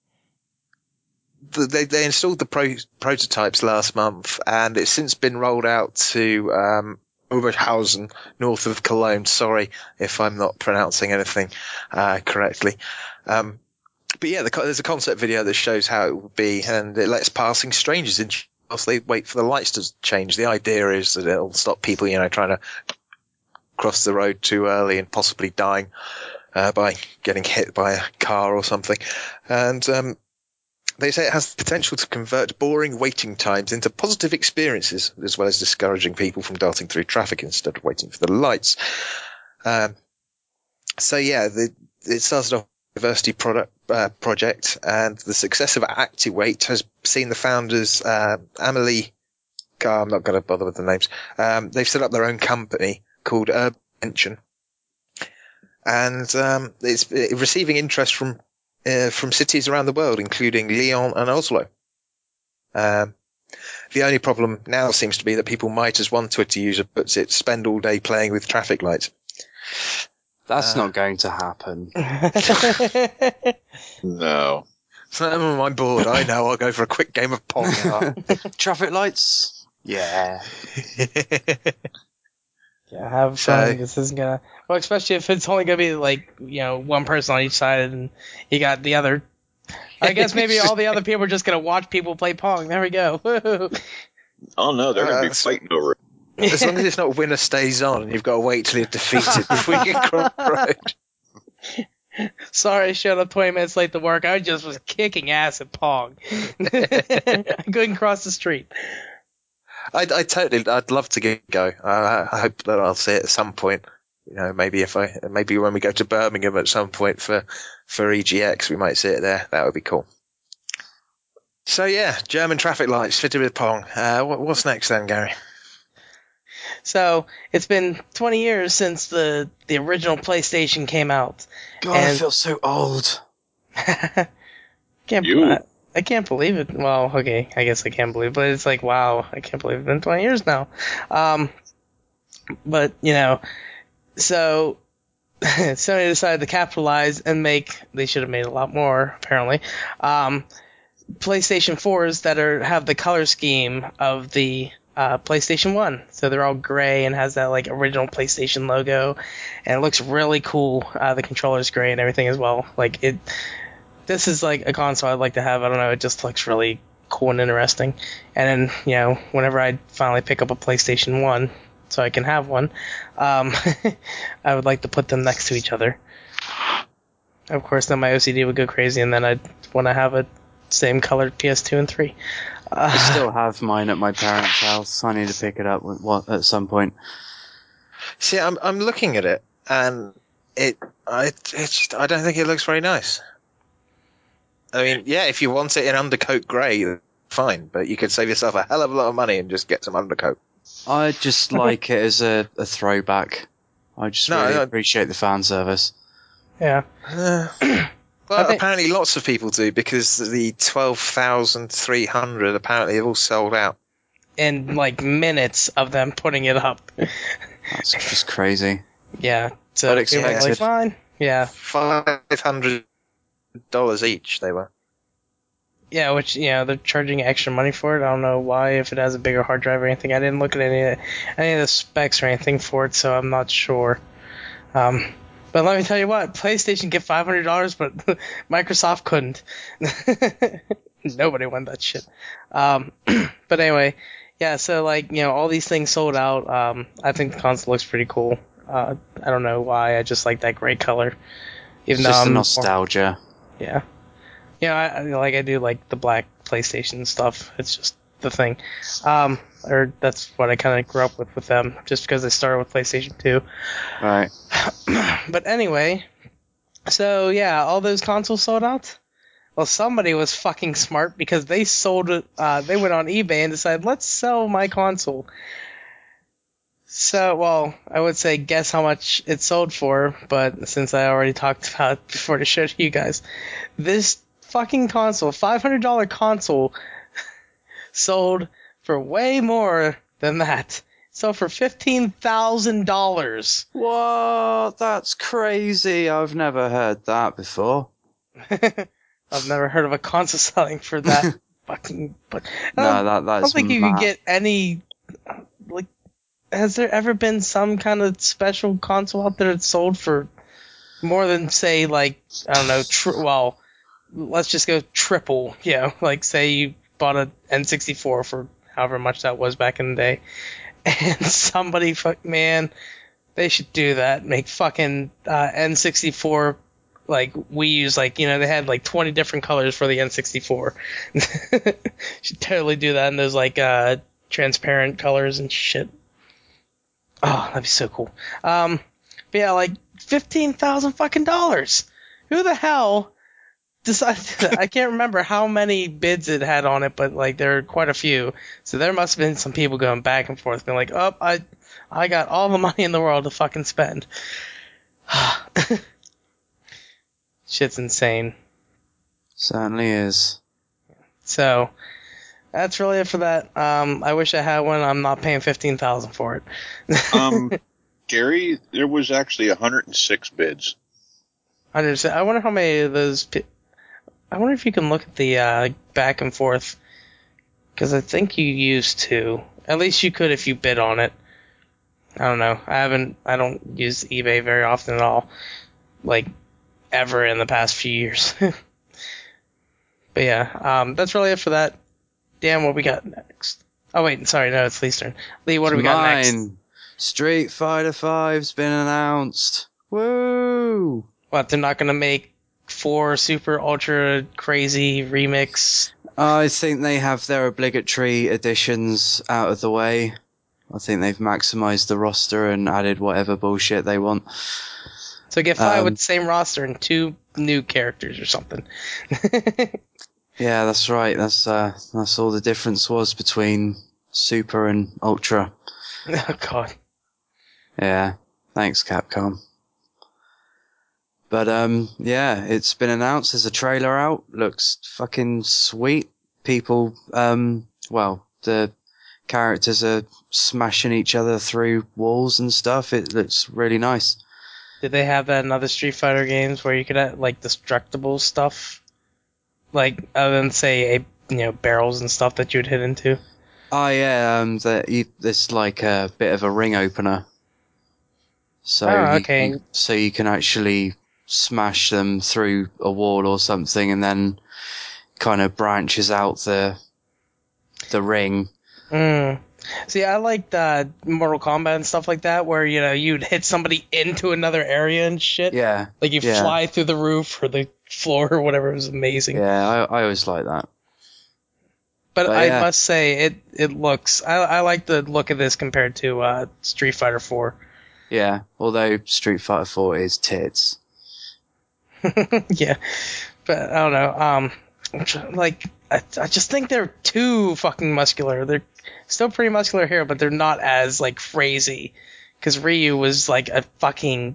the, they they installed the pro- prototypes last month, and it's since been rolled out to um, Oberhausen, north of Cologne. Sorry if I'm not pronouncing anything uh, correctly. Um, But yeah, the, there's a concept video that shows how it will be, and it lets passing strangers in whilst they wait for the lights to change. The idea is that it'll stop people, you know, trying to cross the road too early and possibly dying uh, by getting hit by a car or something. And um, they say it has the potential to convert boring waiting times into positive experiences, as well as discouraging people from darting through traffic instead of waiting for the lights. Um, so yeah, the, it started off university product uh, project, and the success of Activate has seen the founders uh, Amelie. Oh, I'm not going to bother with the names. Um, they've set up their own company called Urban Invention, and um, it's receiving interest from uh, from cities around the world, including Lyon and Oslo. Um, the only problem now seems to be that people might, as one Twitter user puts it, spend all day playing with traffic lights.
That's
Uh,
not going to happen.
No.
So I'm bored. I know. I'll go for a quick game of Pong now.
Traffic lights? Yeah.
Yeah, have
So-
fun. This isn't gonna. Well, especially if it's only gonna be like you know one person on each side, and you got the other. I guess maybe all the other people are just gonna watch people play Pong. There we go.
Oh no, they're going to
Uh,
be
so-
fighting over it.
As long as it's not winner stays on, and you've got to wait till you're defeated before you can cross the road.
Sorry, I showed up twenty minutes late to work. I just was kicking ass at Pong. I couldn't cross the street.
I, I totally, I'd love to get go. Uh, I hope that I'll see it at some point. You know, maybe if I, maybe when we go to Birmingham at some point for, for E G X, we might see it there. That would be cool. So yeah, German traffic lights fitted with Pong. Uh, what, what's next then, Gary?
So it's been twenty years since the the original PlayStation came out.
God, I
And-
feel so old.
can't
You.
I, I can't believe it. Well, okay, I guess I can't believe it, but it's like, wow, I can't believe it's been twenty years now. Um, but, you know, so Sony decided to capitalize and make, they should have made a lot more, apparently, um, PlayStation fours that are have the color scheme of the uh, PlayStation one. So they're all gray and has that like original PlayStation logo, and it looks really cool. Uh, the controller's gray and everything as well. Like it, this is like a console I'd like to have. I don't know, it just looks really cool and interesting. And then, you know, whenever I finally pick up a PlayStation one, so I can have one, um, I would like to put them next to each other. Of course, then my O C D would go crazy, and then I'd want to have a same colored P S two and three. Uh,
I still have mine at my parents' house. I need to pick it up with- what- at some point.
See, I'm, I'm looking at it, and it, I, it's, I don't think it looks very nice. I mean, yeah, if you want it in undercoat grey, fine, but you could save yourself a hell of a lot of money and just get some undercoat.
I just like it as a, a throwback. I just
No,
really
I-
appreciate the fan service.
yeah.
Uh,
I
well,
think-
apparently lots of people do, because the twelve thousand three hundred apparently have all sold out.
In like minutes of them putting it up.
That's just crazy.
Yeah. So
I'd
people are
expect
like,
it.
fine. Yeah.
five hundred dollars each, they were.
Yeah, which, you know, they're charging extra money for it. I don't know why, if it has a bigger hard drive or anything. I didn't look at any of, any of the specs or anything for it, so I'm not sure. Um, but let me tell you what, PlayStation get five hundred dollars, but Microsoft couldn't. Nobody won that shit. Um, but anyway, yeah, so, like, you know, all these things sold out. Um, I think the console looks pretty cool. Uh, I don't know why, I just like that gray color.
It's
Even though
just the
I'm more-
nostalgia.
yeah. Yeah, I, I like I do like the black PlayStation stuff. It's just the thing. Um, or that's what I kind of grew up with with them, just because I started with PlayStation two.
Right.
But anyway, so yeah, all those consoles sold out. Well, somebody was fucking smart because they sold it. Uh, they went on eBay and decided, let's sell my console. So, well, I would say guess how much it sold for, but since I already talked about it before to show to you guys, this fucking console, five hundred dollars console, sold for way more than that. So for fifteen thousand dollars.
What? That's crazy. I've never heard that before.
I've never heard of a console selling for that fucking. But
No, that that's
I don't think you
mad.
could get any. Like, has there ever been some kind of special console out there that's sold for more than, say, like, I don't know, tr- well, let's just go triple, you know, like, say you bought a N sixty-four for however much that was back in the day, and somebody, fuck, man, they should do that, make fucking uh, N sixty-four, like, we use, like, you know, they had, like, twenty different colors for the N sixty-four. Should totally do that in those, like, uh, transparent colors and shit. Oh, that'd be so cool. Um, but yeah, like, fifteen thousand fucking dollars. Who the hell decided that? I can't remember how many bids it had on it, but, like, there are quite a few. So there must have been some people going back and forth, being like, oh, I, I got all the money in the world to fucking spend. Shit's insane.
Certainly is.
So, that's really it for that. Um, I wish I had one. I'm not paying fifteen thousand dollars for it.
Um, Gary, there was actually one hundred six bids.
I understand. I wonder how many of those. Pi- I wonder if you can look at the uh, back and forth, because I think you used to. At least you could if you bid on it. I don't know. I haven't. I don't use eBay very often at all, like ever in the past few years. But yeah, um, that's really it for that. Dan, what we got next? Oh wait, sorry, no, it's Lee's turn. Lee, what do we got next?
Mine. Street Fighter V's been announced. Woo!
What, they're not going to make four super ultra crazy remix?
I think they have their obligatory additions out of the way. I think they've maximised the roster and added whatever bullshit they want.
So get five
Um,
with the same roster and two new characters or something.
Yeah, that's right. That's uh, that's all the difference was between Super and Ultra.
Oh god.
Yeah, thanks Capcom. But um, yeah, it's been announced. There's a trailer out. Looks fucking sweet. People, um, well, the characters are smashing each other through walls and stuff. It looks really nice.
Did they have that in other Street Fighter games where you could have, like, destructible stuff? Like, other than, say, a, you know, barrels and stuff that you'd hit into?
Oh yeah, um, the, you, it's like a bit of a ring opener. So
Oh,
you-
okay.
you, so you can actually smash them through a wall or something, and then kind of branches out the the ring.
Mm. See, I liked uh, Mortal Kombat and stuff like that, where, you know, you'd hit somebody into another area and shit.
Yeah,
Like you
yeah.
fly through the roof or the floor or whatever. It was amazing.
yeah. I, I always like that.
But,
But
I
yeah.
must say, it it looks. I, I like the look of this compared to uh, Street Fighter four.
Yeah, although Street Fighter four is tits.
Yeah, but I don't know. Um, I'm tr- like I, I just think they're too fucking muscular. They're still pretty muscular here, but they're not as like crazy. Because Ryu was like a fucking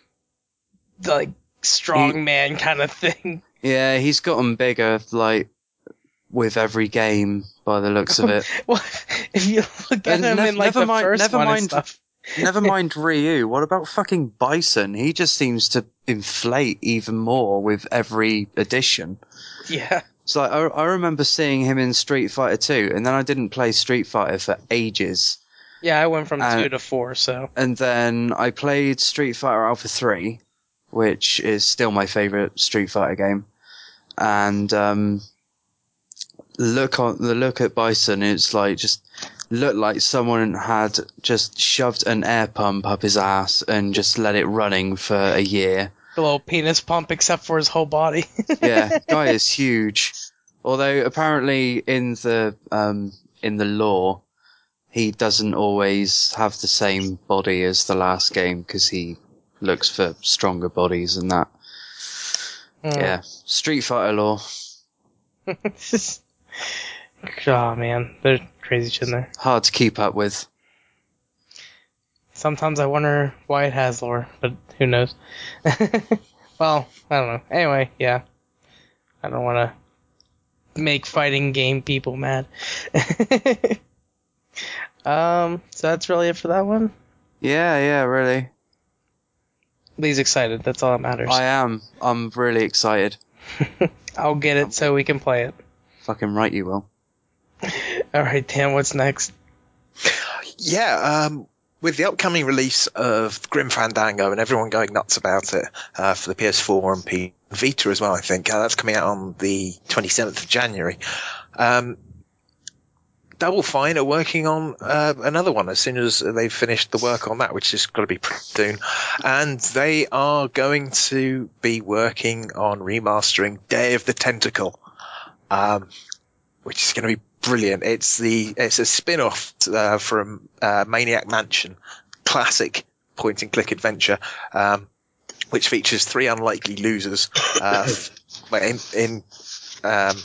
like strong
He-
man kind of thing.
Yeah, he's gotten bigger, like, with every game, by the looks of it.
Well, if you look at
And
him
nev-
in like
never
the
mind-
first
never
one and
mind-
stuff.
Never mind Ryu, what about fucking Bison? He just seems to inflate even more with every edition.
Yeah.
So like, I, I remember seeing him in Street Fighter two, and then I didn't play Street Fighter for ages.
Yeah, I went from
Uh,
two to four, so.
And then I played Street Fighter Alpha three, which is still my favourite Street Fighter game. And um, look on the look at Bison, it's like just looked like someone had just shoved an air pump up his ass and just let it running for a year.
The little penis pump, except for his whole body.
Yeah, guy is huge. Although apparently in the um, in the lore, he doesn't always have the same body as the last game because he looks for stronger bodies and that.
Mm.
Yeah, Street Fighter lore.
Oh man, there's crazy shit in there.
Hard to keep up with.
Sometimes I wonder why it has lore, but who knows? Well, I don't know. Anyway, yeah. I don't want to make fighting game people mad. um, so that's really it for that one?
Yeah, yeah, really.
Lee's excited. That's all that matters.
I am. I'm really excited.
I'll get it so we can play it.
Fucking right you will.
Alright, Dan, what's next?
Yeah, um, with the upcoming release of Grim Fandango and everyone going nuts about it uh, for the P S four and P Vita as well, I think. Uh, that's coming out on the twenty-seventh of January. Um, Double Fine are working on uh, another one as soon as they've finished the work on that, which is got to be pretty soon. And they are going to be working on remastering Day of the Tentacle, um, which is going to be brilliant. It's the it's a spin-off uh, from uh, Maniac Mansion, classic point-and-click adventure, um, which features three unlikely losers uh, in, in um,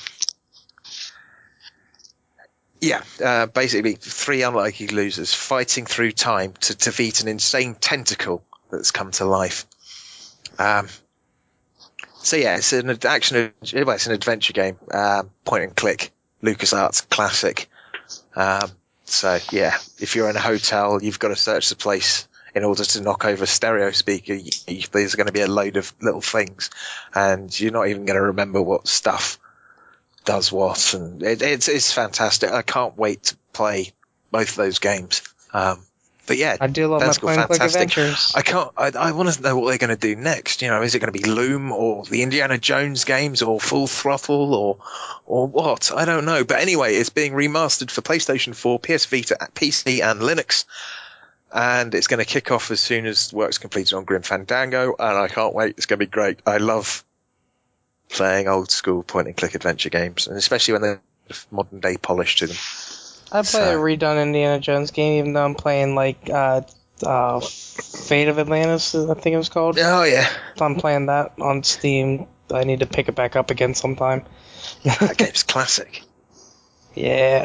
Yeah, uh, basically three unlikely losers fighting through time to defeat an insane tentacle that's come to life. Um, so yeah, it's an action, well, it's an adventure game, uh, point and click, LucasArts classic. Um, so yeah, if you're in a hotel, you've got to search the place in order to knock over a stereo speaker. You, you, there's going to be a load of little things, and you're not even going to remember what stuff does what, and it, it's it's fantastic. I can't wait to play both of those games. Um, but yeah,
I do love my
Tentacle,
point and click
fantastic.
adventures.
I can't. I, I want to know what they're going to do next. You know, is it going to be Loom or the Indiana Jones games or Full Throttle or or what? I don't know. But anyway, it's being remastered for PlayStation four, P S Vita, P C, and Linux. And it's going to kick off as soon as work's completed on Grim Fandango, and I can't wait. It's going to be great. I love playing old school point and click adventure games, and especially when they're modern day polish to them.
I play
So-
a redone Indiana Jones game, even though I'm playing like uh, uh, Fate of Atlantis, I think it was called.
Oh yeah,
I'm playing that on Steam. I need to pick it back up again sometime.
that game's classic.
Yeah.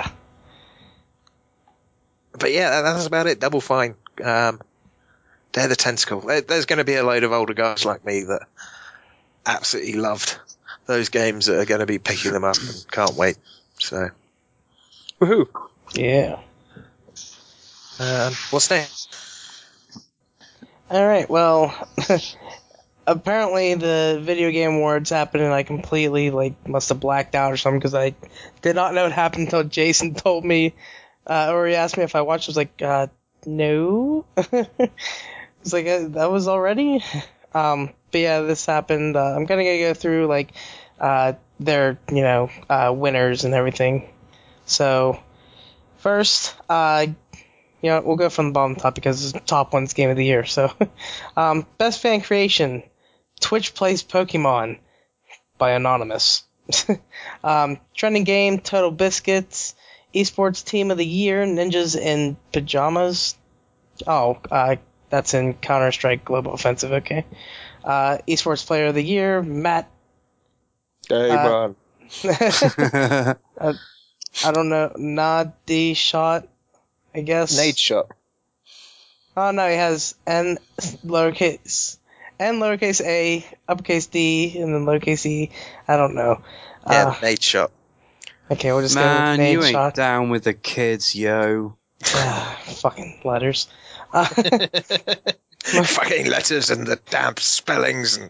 But yeah, that- that's about it. Double Fine. Um, they're the Tentacle. There- There's going to be a load of older guys like me that absolutely loved those games that are going to be picking them up and can't wait. So, woohoo!
Yeah.
Um, what's next?
Alright, well, apparently the video game awards happened and I completely, like, must have blacked out or something because I did not know it happened until Jason told me, uh, or he asked me if I watched. I was like, uh, no. It's like, uh, that was already? Um, but yeah, this happened. Uh, I'm gonna go through, like, uh, their, you know, uh, winners and everything. So, first, uh, you know, we'll go from the bottom top because the top one's game of the year. So, um, best fan creation, Twitch plays Pokemon by Anonymous. um, trending game, Total Biscuits. Esports team of the year, Ninjas in Pajamas. Oh, uh, that's in Counter-Strike Global Offensive. Okay. Uh, Esports player of the year, Matt.
Damon.
Uh, I don't know, Nadi Shot, I guess.
Nade Shot.
Oh no, he has N lowercase N lowercase a, uppercase D, and then lowercase e. I don't know.
Yeah,
Uh,
Nade Shot.
okay, we'll just go
Man,
with Nade
you ain't
Shot.
down with the kids, yo.
Fucking letters. Uh,
Fucking letters and the damn spellings and.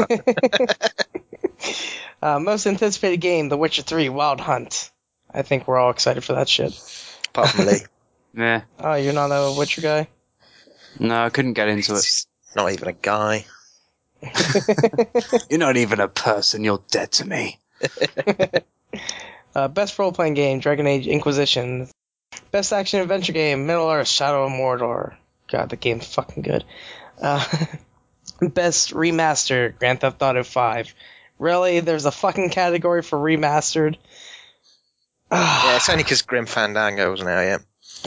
uh, most anticipated game, The Witcher three Wild Hunt. I think we're all excited for that shit.
Apart from Lee.
Yeah.
Oh, you're not a Witcher guy?
No, I couldn't get into it.
He's not even a guy.
You're not even a person, you're dead to me.
uh, best role-playing game, Dragon Age Inquisition. Best action adventure game, Middle-earth Shadow of Mordor. God, the game's fucking good. Uh, best remaster, Grand Theft Auto five. Really? There's a fucking category for remastered?
Yeah, it's only because Grim Fandango wasn't out yet.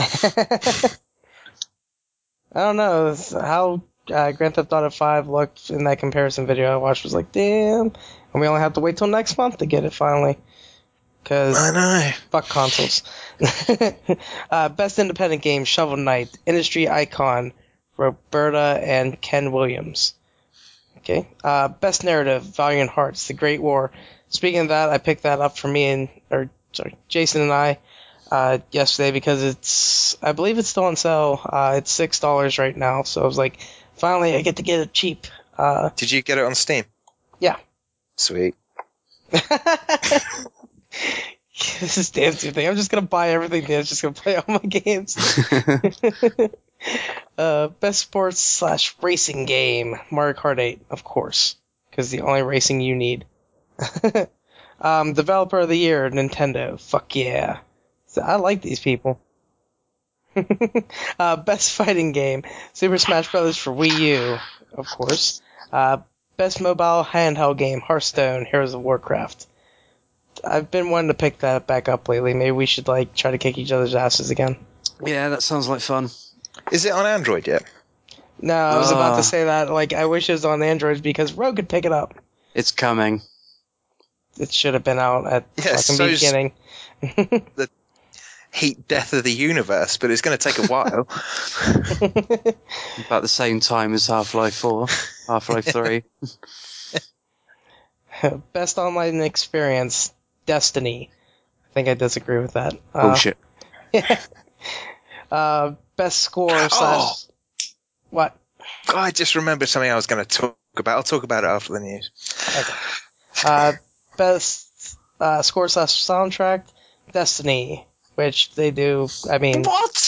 I don't know it's how uh, Grand Theft Auto five looked in that comparison video I watched. Was like, damn, and we only have to wait till next month to get it finally. because
I know.
fuck consoles. uh, best independent game, Shovel Knight. Industry icon, Roberta and Ken Williams. Okay. Uh, best narrative, Valiant Hearts, The Great War. Speaking of that, I picked that up for me and, or, sorry, Jason and I, uh, yesterday because it's, I believe it's still on sale. Uh, it's six dollars right now, so I was like, finally I get to get it cheap. Uh,
Did you get it on Steam?
yeah.
Sweet.
This is damn too thing. I'm just gonna buy everything. I'm just gonna play all my games. uh, best sports slash racing game, Mario Kart eight, of course, because the only racing you need. um, developer of the year, Nintendo. Fuck yeah. So I like these people. uh, best fighting game, Super Smash Bros. For Wii U, of course. Uh, best mobile handheld game, Hearthstone, Heroes of Warcraft. I've been wanting to pick that back up lately. Maybe we should like try to kick each other's asses again.
Yeah, that sounds like fun.
Is it on Android yet?
No, I was about
Ah.
to say that. Like, I wish it was on Android because Rogue could pick it up.
It's coming.
It should have been out at
Yeah,
fucking
so's-
beginning.
Heat death of the universe, but it's going to take a while.
About the same time as Half-Life four, Half-Life three.
Best online experience, Destiny. I think I disagree with that. Uh,
Bullshit.
uh, best score slash... What?
I just remembered something I was going to talk about. I'll talk about it after the news.
Okay. Uh, best uh, score slash soundtrack, Destiny. Which they do, I mean...
What?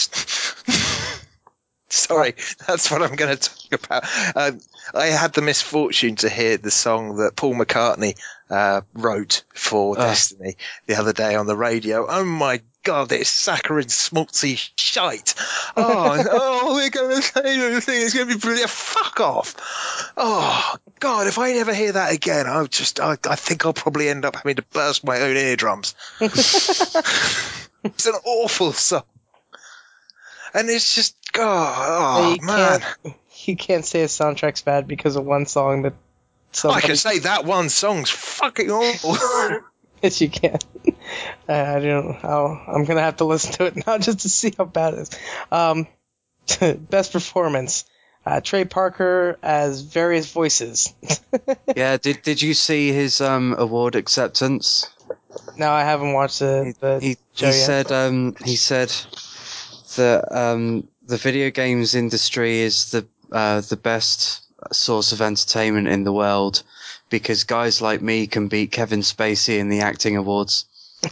Sorry, that's what I'm going to talk about. Uh, I had the misfortune to hear the song that Paul McCartney uh, wrote for
Uh.
Destiny the other day on the radio. Oh my God, it's saccharine, schmaltzy shite. Oh, oh, we're going to say the thing, it's going to be brilliant. Fuck off. Oh, God, if I never hear that again, I'll just, I, I think I'll probably end up having to burst my own eardrums. It's an awful song. And it's just, oh,
you
man.
Can't, you can't say a soundtrack's bad because of one song that somebody...
I can say that one song's fucking awful.
Yes, you can. Uh, I don't. I'll, I'm gonna have to listen to it now just to see how bad it is. Um, best performance: uh, Trey Parker as various voices.
Yeah, did did you see his um award acceptance?
No, I haven't watched the, the
He
show
he
yet.
said um he said that um the video games industry is the uh the best source of entertainment in the world because guys like me can beat Kevin Spacey in the acting awards.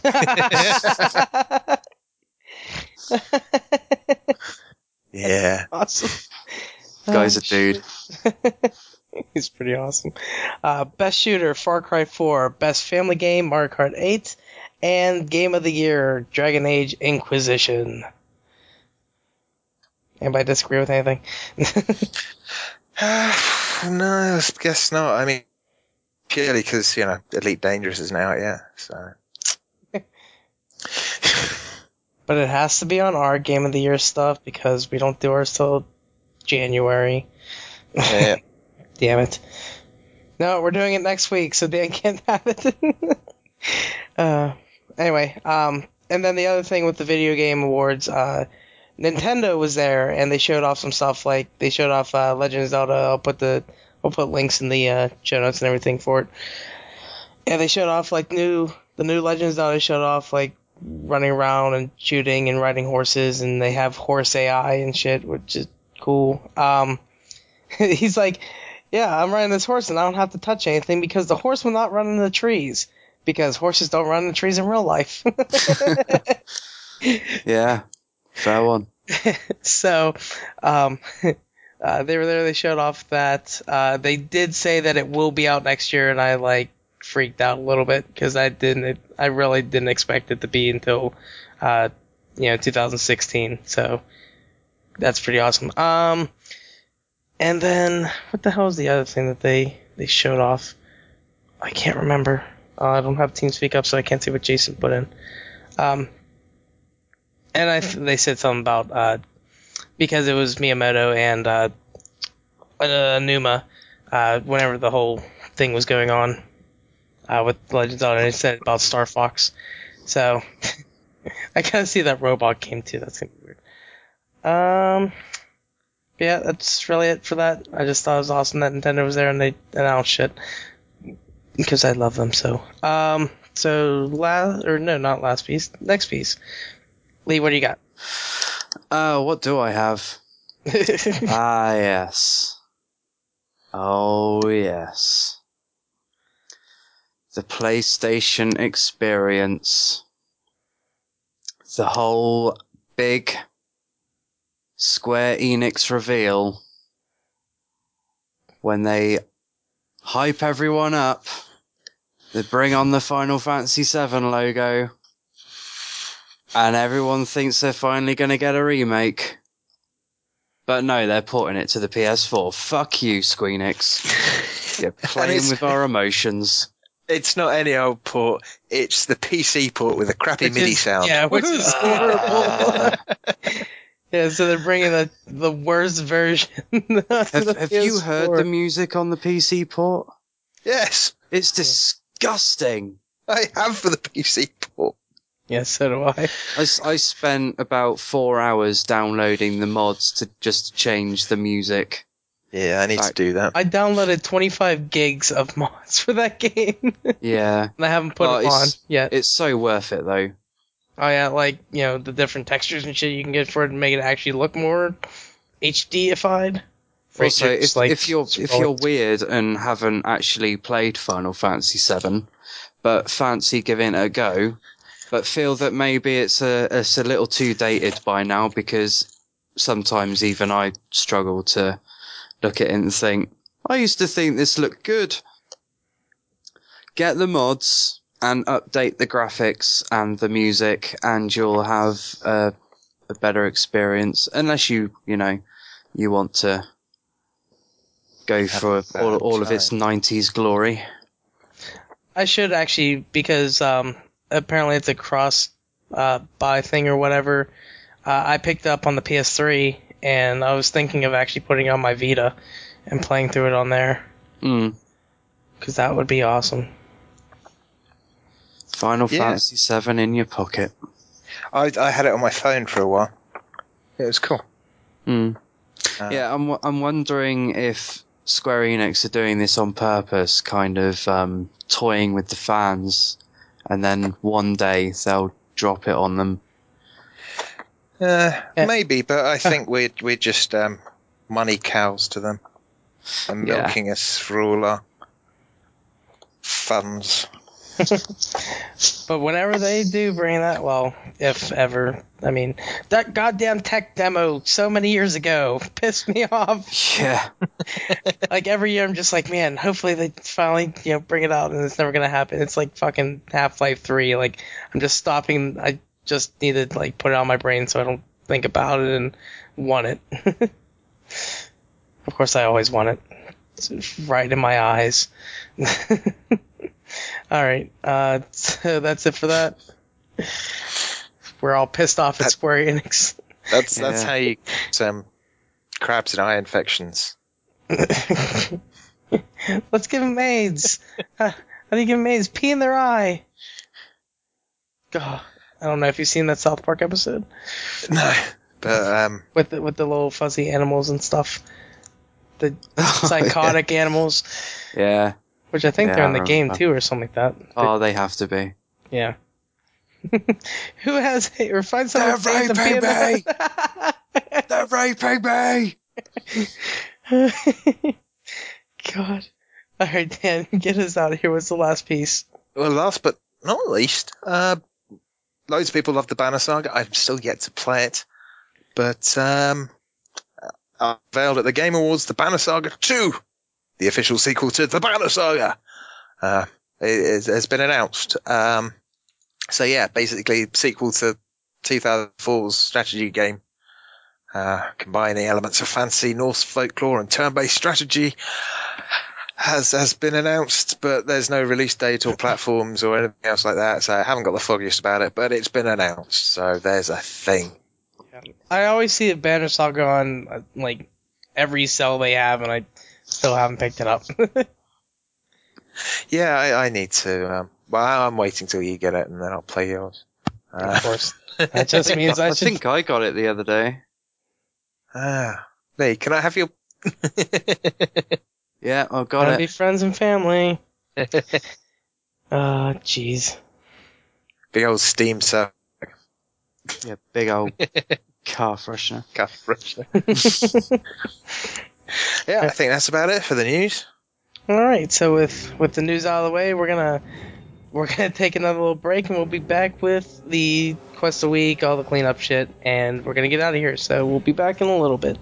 Yeah.
Awesome.
Guy's
Oh,
a dude.
shit. He's pretty awesome. Uh, best shooter, Far Cry four. Best family game, Mario Kart eight. And game of the year, Dragon Age Inquisition. Anybody disagree with anything?
Uh, no, I guess not. I mean, purely because, you know, Elite Dangerous isn't out yet, so.
But it has to be on our game of the year stuff because we don't do ours till January.
Yeah.
Damn it. No, we're doing it next week, so Dan can't have it. uh, anyway, um, and then the other thing with the video game awards, uh, Nintendo was there and they showed off some stuff. Like they showed off uh, Legend of Zelda. I'll put the I'll put links in the uh, show notes and everything for it. Yeah, they showed off like new the new Legend of Zelda. Showed off like running around and shooting and riding horses, and they have horse A I and shit, which is cool. Um, he's like, yeah, I'm riding this horse and I don't have to touch anything because the horse will not run in the trees because horses don't run in the trees in real life.
Yeah, fair one.
So, um, uh, they were there. They showed off that uh, they did say that it will be out next year, and I like freaked out a little bit because I didn't. I really didn't expect it to be until, uh, you know, two thousand sixteen. So that's pretty awesome. Um, and then what the hell is the other thing that they they showed off? I can't remember. Uh, I don't have TeamSpeak up, so I can't see what Jason put in. Um. And I th- they said something about, uh, because it was Miyamoto and, uh, uh Numa, uh, whenever the whole thing was going on, uh, with Legends of Zelda, and it said about Star Fox. So I kind of see that robot game too. That's gonna be weird. Um, yeah, that's really it for that. I just thought it was awesome that Nintendo was there and they announced shit because I love them. So, um, so last or no, not last piece. Next piece. Lee, what do you got?
Uh, what do I have? Ah, yes. Oh, yes. The PlayStation experience. The whole big Square Enix reveal. When they hype everyone up. They bring on the Final Fantasy seven logo. And everyone thinks they're finally going to get a remake. But no, they're porting it to the P S four. Fuck you, Squeenix. You're playing with our emotions.
It's not any old port. It's the P C port with a crappy
Which
MIDI
is-
sound.
Yeah, which is horrible. Yeah, so they're bringing the the worst version.
Have, have you heard the music on the P C port?
Yes,
It's disgusting.
I have for the P C port.
Yeah, so do I.
I, s- I spent about four hours downloading the mods to just change the music.
Yeah, I need
Back-
to do that.
I downloaded twenty-five gigs of mods for that game.
Yeah.
And I haven't put
Well,
it on
it's-
yet.
It's so worth it, though.
Oh yeah, like, you know, the different textures and shit you can get for it to make it actually look more H D-ified.
Also,
Just,
if,
like,
if you're if
scrolling.
you're weird and haven't actually played Final Fantasy seven, but fancy giving it a go, but feel that maybe it's a it's a little too dated by now, because sometimes even I struggle to look at it and think, I used to think this looked good. Get the mods and update the graphics and the music, and you'll have a, a better experience. Unless you, you know, you want to go for all, all of its nineties glory.
I should actually, because um, apparently it's a cross uh, buy thing or whatever. Uh, I picked it up on the P S three, and I was thinking of actually putting it on my Vita and playing through it on there,
Mm.
because that would be awesome.
Final
Yeah.
Fantasy seven in your pocket.
I, I had it on my phone for a while. It was cool.
Mm.
Uh,
Yeah, I'm I'm wondering if Square Enix are doing this on purpose, kind of um, toying with the fans, and then one day they'll drop it on them.
Uh,
Yeah.
maybe, but I think we're we're just um, money cows to them, and
Yeah.
milking us for all our funds.
But whenever they do bring that, well, if ever, I mean, that goddamn tech demo so many years ago pissed me off.
Yeah.
Like, every year I'm just like, man, hopefully they finally, you know, bring it out, and it's never gonna happen. It's like fucking Half-Life three. Like, I'm just stopping. I just need to, like, put it on my brain so I don't think about it and want it. Of course, I always want it. It's right in my eyes. Alright, uh, so that's it for that. We're all pissed off at Square Enix.
That's that's
Yeah.
how you get, um, crabs and eye infections.
Let's give them AIDS. How, how do you give them AIDS? Pee in their eye. God, I don't know if you've seen that South Park episode
No, but um,
with the, with the little fuzzy animals and stuff. The
Oh,
psychotic animals,
Yeah.
which I think
Yeah,
they're in
I
the game
remember.
too, or something like that.
Oh, they have to be.
Yeah. Who has or find someone with AIDS and pee in
raping
their
They're raping me!
God. Alright, Dan, get us out of here. What's the last piece?
well, last but not least, uh, loads of people love the Banner Saga. I've still yet to play it, but um, unveiled at the Game Awards, the Banner Saga two, the official sequel to the Banner Saga, uh, it, it has been announced. Um, so yeah, basically sequel to two thousand four's strategy game, uh, combining elements of fantasy, Norse folklore, and turn-based strategy. Has has been announced, but there's no release date or platforms or anything else like that, so I haven't got the foggiest about it, but it's been announced, so there's a thing.
I always see a Banner Saga on, uh, like, every cell they have, and I still haven't picked it up.
Yeah, I, I need to um, Well, I'm waiting till you get it, and then I'll play yours. Uh,
Of course. That just means I,
I
should...
think I got it the other day.
Ah, Lee, can I have your?
Yeah, I got
Gotta
it.
be friends and family. Uh, jeez.
Big old Steam server.
Yeah, big old car freshener.
Car freshener. Yeah, I think that's about it for the news.
All right, so with with the news out of the way, we're gonna we're gonna take another little break, and we'll be back with the quest of the week, all the cleanup shit, and we're gonna get out of here. So we'll be back in a little bit.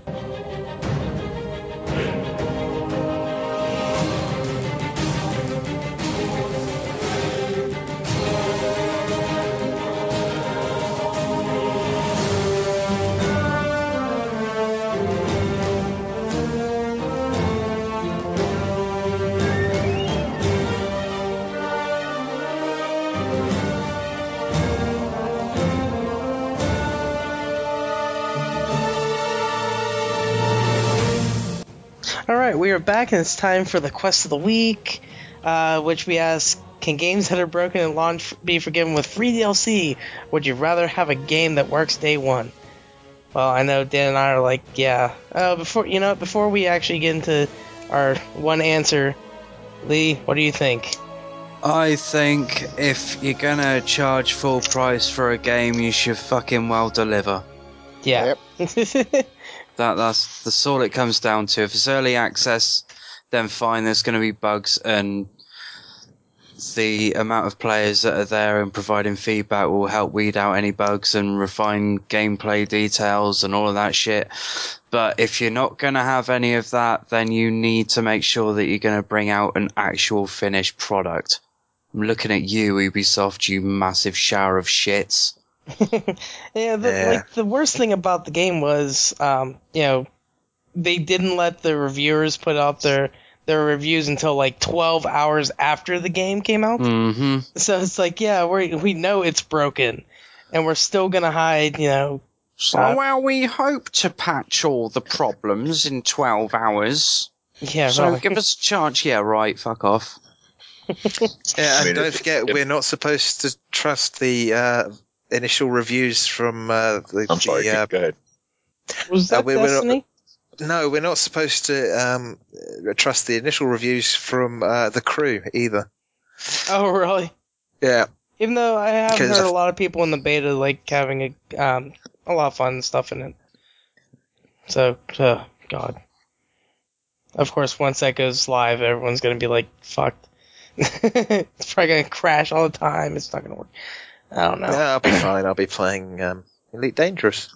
Alright, we are back, and it's time for the quest of the week, uh, which we ask, can games that are broken at launch be forgiven with free D L C? Would you rather have a game that works day one? Well, I know Dan and I are like, yeah. Uh, before you know, before we actually get into our one answer, Lee, what do you think?
I think if you're gonna charge full price for a game, you should fucking well deliver.
Yeah.
That that's that's all it comes down to. If it's early access, then fine. There's going to be bugs, and the amount of players that are there and providing feedback will help weed out any bugs and refine gameplay details and all of that shit. But if you're not going to have any of that, then you need to make sure that you're going to bring out an actual finished product. I'm looking at you, Ubisoft, you massive shower of shits.
yeah, the,
Yeah.
like the worst thing about the game was, um, you know, they didn't let the reviewers put out their their reviews until like twelve hours after the game came out.
Mm-hmm.
So it's like, yeah, we we know it's broken, and we're still gonna hide, you know.
So,
Uh,
well, we hope to patch all the problems in twelve hours.
Yeah,
So
really.
give us a charge. Yeah, right, fuck off.
Yeah,
I mean,
and don't
if-
forget,
if-
we're not supposed to trust the uh, initial reviews from uh, the.
I'm sorry.
the, uh,
Go ahead.
Was
Uh,
that
we- we're not-
Destiny?
No, we're not supposed to um, trust the initial reviews from uh, the crew either.
Oh, really?
Yeah.
Even though I have
Because-
heard a lot of people in the beta like having a um a lot of fun stuff in it. So, uh, God. Of course, once that goes live, everyone's gonna be like, fucked. It's probably gonna crash all the time. It's not gonna work. I don't know.
Yeah, I'll be fine. I'll be playing um, Elite Dangerous.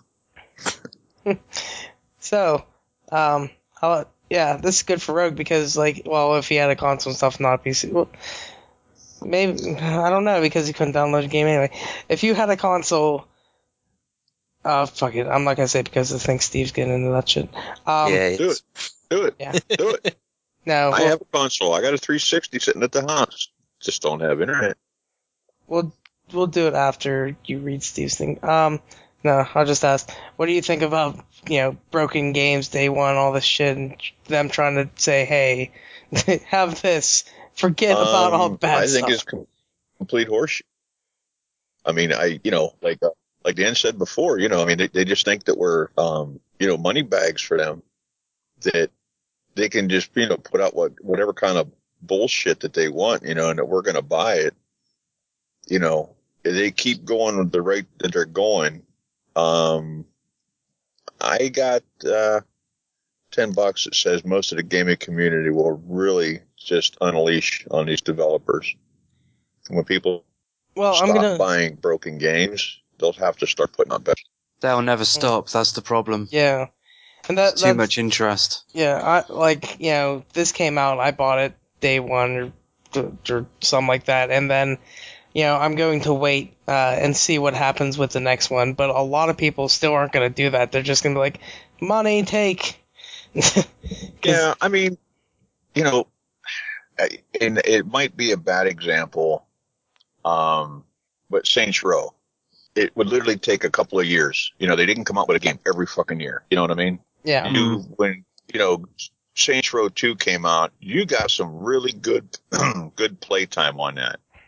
So, um, I'll, yeah, this is good for Rogue because, like, well, if he had a console and stuff, not a P C, well, maybe, I don't know, because he couldn't download the game anyway. If you had a console, uh, fuck it, I'm not gonna say it because I think Steve's getting into that shit. Um,
yeah,
Do
it's-
it. Do it.
Yeah.
Do it.
No,
I
we'll,
have a console. I got a three sixty sitting at the house. Just don't have internet.
we'll, we'll do it after you read Steve's thing. Um, no, I'll just ask, what do you think about, you know, broken games, day one, all this shit, and them trying to say, hey, have this, forget about all
Um,
bad
I
stuff.
think it's com- complete horseshit. I mean, I, you know, like, uh, like Dan said before, you know, I mean, they, they just think that we're, um, you know, money bags for them, that they can just, you know, put out what, whatever kind of bullshit that they want, you know, and that we're going to buy it. You know, if they keep going the rate that they're going. Um, I got, uh, ten bucks that says most of the gaming community will really just unleash on these developers. When people
Well,
stop
I'm gonna,
buying broken games, they'll have to start putting on better.
They'll never stop. That's the problem.
yeah, and that
It's too
that's,
much interest.
yeah, I like, you know, this came out, I bought it day one or or something like that, and then, you know, I'm going to wait uh, and see what happens with the next one. But a lot of people still aren't going to do that. They're just going to be like, money, take. 'Cause-
Yeah, I mean, you know, I- and it might be a bad example, um, but Saints Row, it would literally take a couple of years. You know, they didn't come out with a game every fucking year. You know what I mean?
Yeah.
You, when, you know, Saints Row two came out, you got some really good, good playtime on that.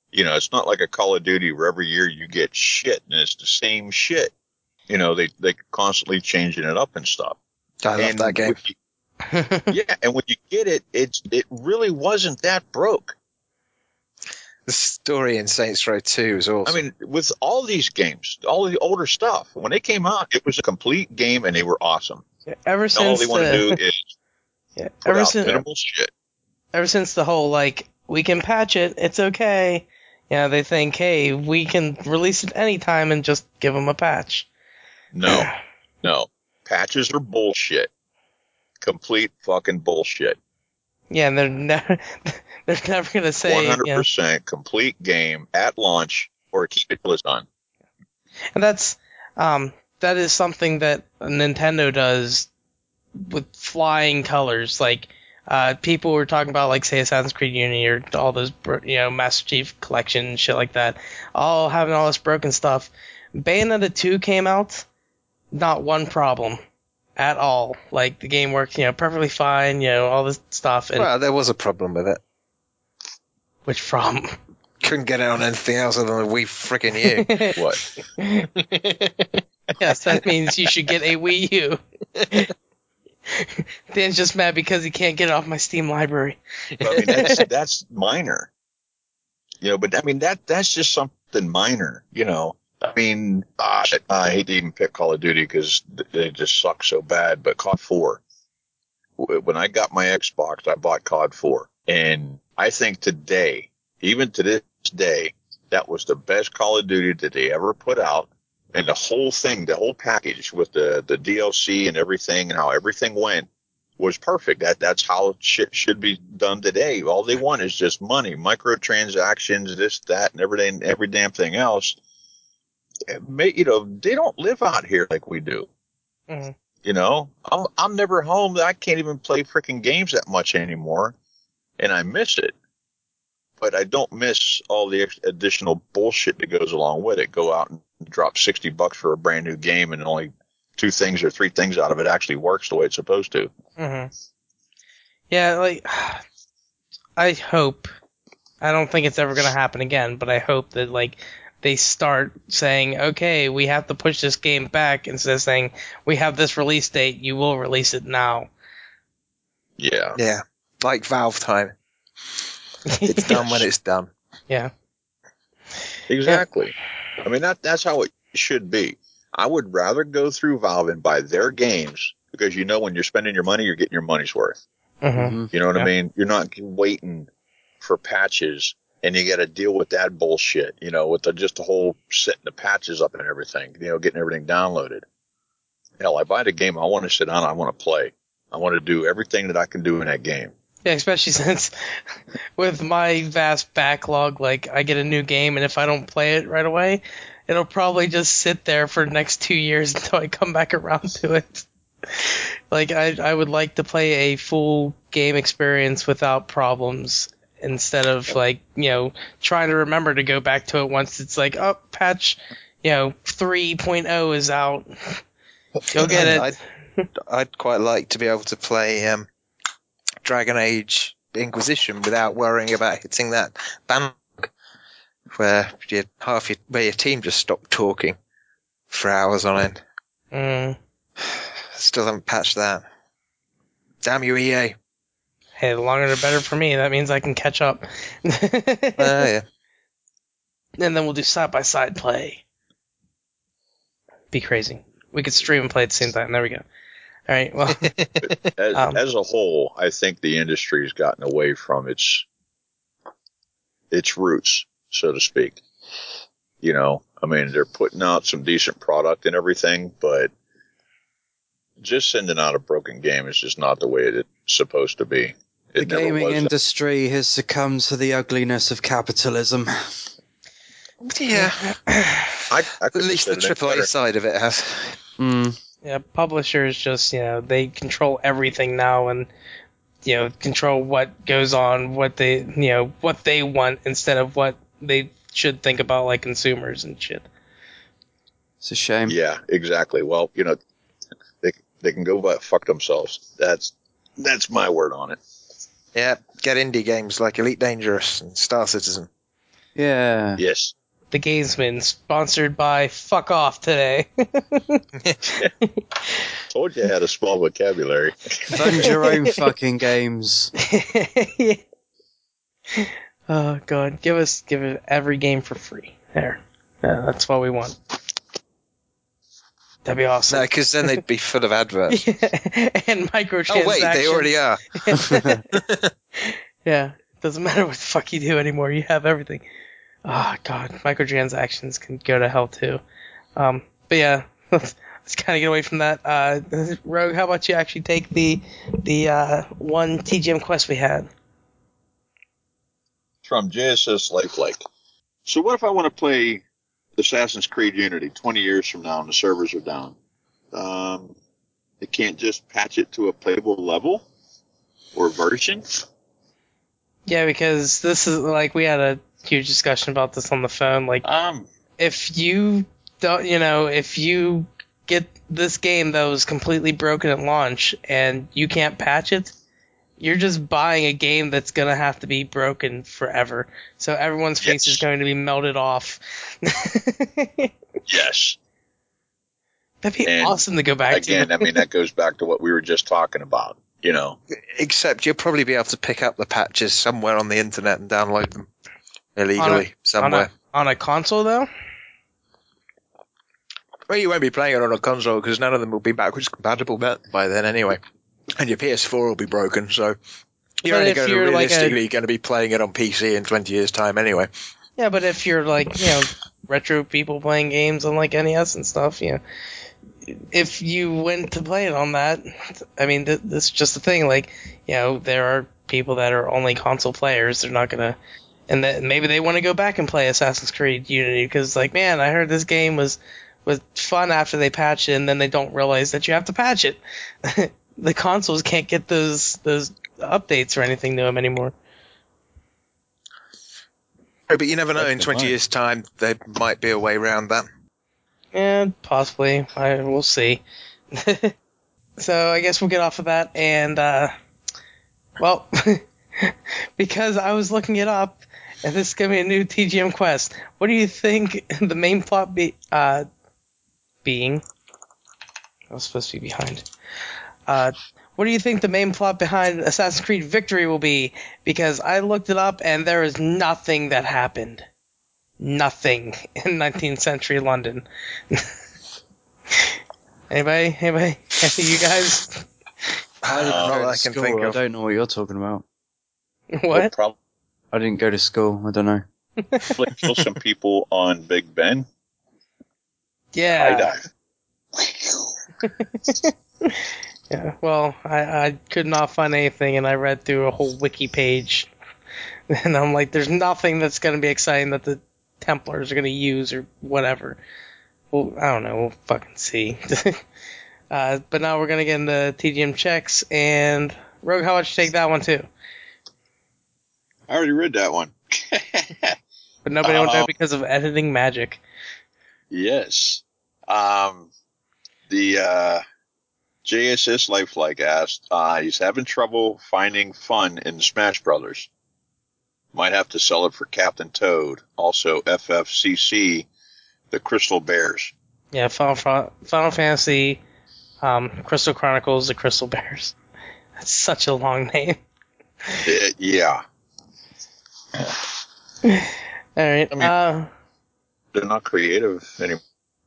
You know, it's not like a Call of Duty where every year you get shit and it's the same shit. You know, they they constantly changing it up and stuff.
I love
and
that game.
You, yeah, and when you get it, it's it really wasn't that broke.
The story in Saints Row two is awesome.
I mean, with all these games, all the older stuff, when they came out, it was a complete game and they were awesome.
Yeah, ever
All
since
they want
the,
to do is
yeah,
put
ever
out
since
minimal shit.
ever since the whole like we can patch it, it's okay. Yeah, they think, hey, we can release it anytime and just give them a patch.
No, no, patches are bullshit. Complete fucking bullshit.
Yeah, and they're never they're never gonna say
One hundred
you know,
percent complete game at launch or keep it till it's done.
and that's um that is something that Nintendo does with flying colors. Like uh, people were talking about, like, say, Assassin's Creed Unity or all those, you know, Master Chief Collection and shit like that, all having all this broken stuff. Bayonetta two came out, not one problem at all. Like, the game worked, you know, perfectly fine, you know, all this stuff. And
well, there was a problem with it.
which problem?
Couldn't get it on anything else other than Wii frickin' U.
What?
Yes, that means you should get a Wii U. Dan's just mad because he can't get it off my Steam library.
But, I mean, that's that's minor. You know, but I mean that that's just something minor. You know, I mean, gosh, I hate to even pick Call of Duty because they just suck so bad. But C O D four, when I got my Xbox, I bought C O D four, and I think today, even to this day, that was the best Call of Duty that they ever put out. And the whole thing, the whole package with the, the D L C and everything and how everything went was perfect. That That's how shit should be done today. All they want is just money, microtransactions, this, that, and everything, every damn thing else. You know, they don't live out here like we do.
Mm-hmm.
You know, I'm, I'm never home. I can't even play freaking games that much anymore. And I miss it. But I don't miss all the additional bullshit that goes along with it. Go out and drop sixty bucks for a brand new game and only two things or three things out of it actually works the way it's supposed to.
Mm-hmm. Yeah, like, I hope, I don't think it's ever going to happen again, but I hope that, like, they start saying, okay, we have to push this game back, instead of saying, we have this release date, you will release it now.
Yeah.
Yeah, like Valve time. It's done when it's done.
Yeah.
Exactly. Yeah. I mean, that that's how it should be. I would rather go through Valve and buy their games because you know when you're spending your money, you're getting your money's worth.
Mm-hmm.
You know what
yeah.
I mean? You're not waiting for patches and you got to deal with that bullshit, you know, with the, just the whole setting the patches up and everything, you know, getting everything downloaded. Hell, I buy the game, I want to sit down, I want to play. I want to do everything that I can do in that game.
Yeah, especially since with my vast backlog, like, I get a new game, and if I don't play it right away, it'll probably just sit there for the next two years until I come back around to it. Like, I I would like to play a full game experience without problems, instead of, like, you know, trying to remember to go back to it once it's like, oh, patch, you know, three point oh is out. Go get it.
I'd, I'd quite like to be able to play um, Dragon Age Inquisition without worrying about hitting that ban where you, half your, where your team just stopped talking for hours on end.
Mm.
Still haven't patched that. Damn you, E A.
Hey, the longer the better for me. That means I can catch up.
Oh, yeah.
And then we'll do side-by-side play. Be crazy. We could stream and play at the same time. There we go. All right, well.
as,
um,
as a whole, I think the industry's gotten away from its its roots, so to speak. You know, I mean, they're putting out some decent product and everything, but just sending out a broken game is just not the way it's supposed to be.
The
It never
gaming
was.
industry has succumbed to the ugliness of capitalism.
Yeah.
I, I
At least the triple A side of it has.
Mm.
Yeah, publishers just, you know, they control everything now and, you know, control what goes on, what they, you know, what they want instead of what they should think about, like, consumers and shit.
It's a shame.
Yeah, exactly. Well, you know, they they can go but fuck themselves. That's that's my word on it.
Yeah, get indie games like Elite Dangerous and Star Citizen.
Yeah.
Yes.
The Gamesman, sponsored by Fuck Off today.
Told you I had a small vocabulary.
Fund your own fucking games.
Yeah. Oh god, give us give it every game for free. There, yeah, that's what we want. That'd be awesome.
No, because then they'd be full of adverts.
And microtransactions.
Oh wait, they already are.
Yeah, doesn't matter what the fuck you do anymore. You have everything. Oh god, microtransactions can go to hell too. Um, but yeah, let's, let's kind of get away from that. Uh, Rogue, how about you actually take the the uh, one T G M quest we had?
From J S S Lifelike. So what if I want to play Assassin's Creed Unity twenty years from now and the servers are down? Um, they can't just patch it to a playable level or version?
Yeah, because this is like we had a huge discussion about this on the phone. Like,
Um,
if you don't, you know, if you get this game that was completely broken at launch and you can't patch it, you're just buying a game that's gonna have to be broken forever. So everyone's face
Yes.
is going to be melted off.
yes.
That'd be
And
awesome to go back
Again,
to.
I mean, that goes back to what we were just talking about, you know.
Except you'll probably be able to pick up the patches somewhere on the internet and download them illegally somewhere.
On a, on a console, though?
Well, you won't be playing it on a console because none of them will be backwards compatible by by then anyway. And your P S four will be broken, so you're
But
only
if
going to
you're like a-
realistically going to be playing it on P C in twenty years' time anyway.
Yeah, but if you're like, you know, retro people playing games on like N E S and stuff, you know, if you went to play it on that, I mean, th- this is just the thing. Like, you know, there are people that are only console players. They're not gonna, and that maybe they want to go back and play Assassin's Creed Unity because, like, man, I heard this game was was fun after they patched it, and then they don't realize that you have to patch it. The consoles can't get those those updates or anything to them anymore.
But you never know,
That's
in
the
twenty
point.
years' time, there might be a way around that.
And possibly, I we'll see. So I guess we'll get off of that, and uh, well, because I was looking it up, and this is gonna be a new T G M quest. What do you think the main plot be uh being? I was supposed to be behind. Uh, what do you think the main plot behind Assassin's Creed Victory will be? Because I looked it up, and there is nothing that happened. Nothing in nineteenth century London. Anybody? Anybody? You guys?
I didn't
Uh,
go
Not
to
that I can
school.
think
I
of.
don't know what you're talking about.
What?
Probably
I didn't go to school. I don't know.
kill some people on Big Ben.
Yeah.
High dive.
Yeah. Well, I, I could not find anything, and I read through a whole wiki page, and I'm like, there's nothing that's going to be exciting that the Templars are going to use or whatever. Well, I don't know. We'll fucking see. uh, but now we're going to get into T G M checks, and Rogue, how about you take that one too?
I already read that one.
But nobody will know
Um,
because of editing magic.
Yes. Um, the uh, J S S Lifelike asked, uh, he's having trouble finding fun in Smash Brothers. Might have to sell it for Captain Toad. Also, F F C C, the Crystal Bears.
Yeah, Final, Fa- Final Fantasy, um, Crystal Chronicles, the Crystal Bears. That's such a long name.
Uh, yeah.
All right.
I mean-
uh,
They're not creative anymore.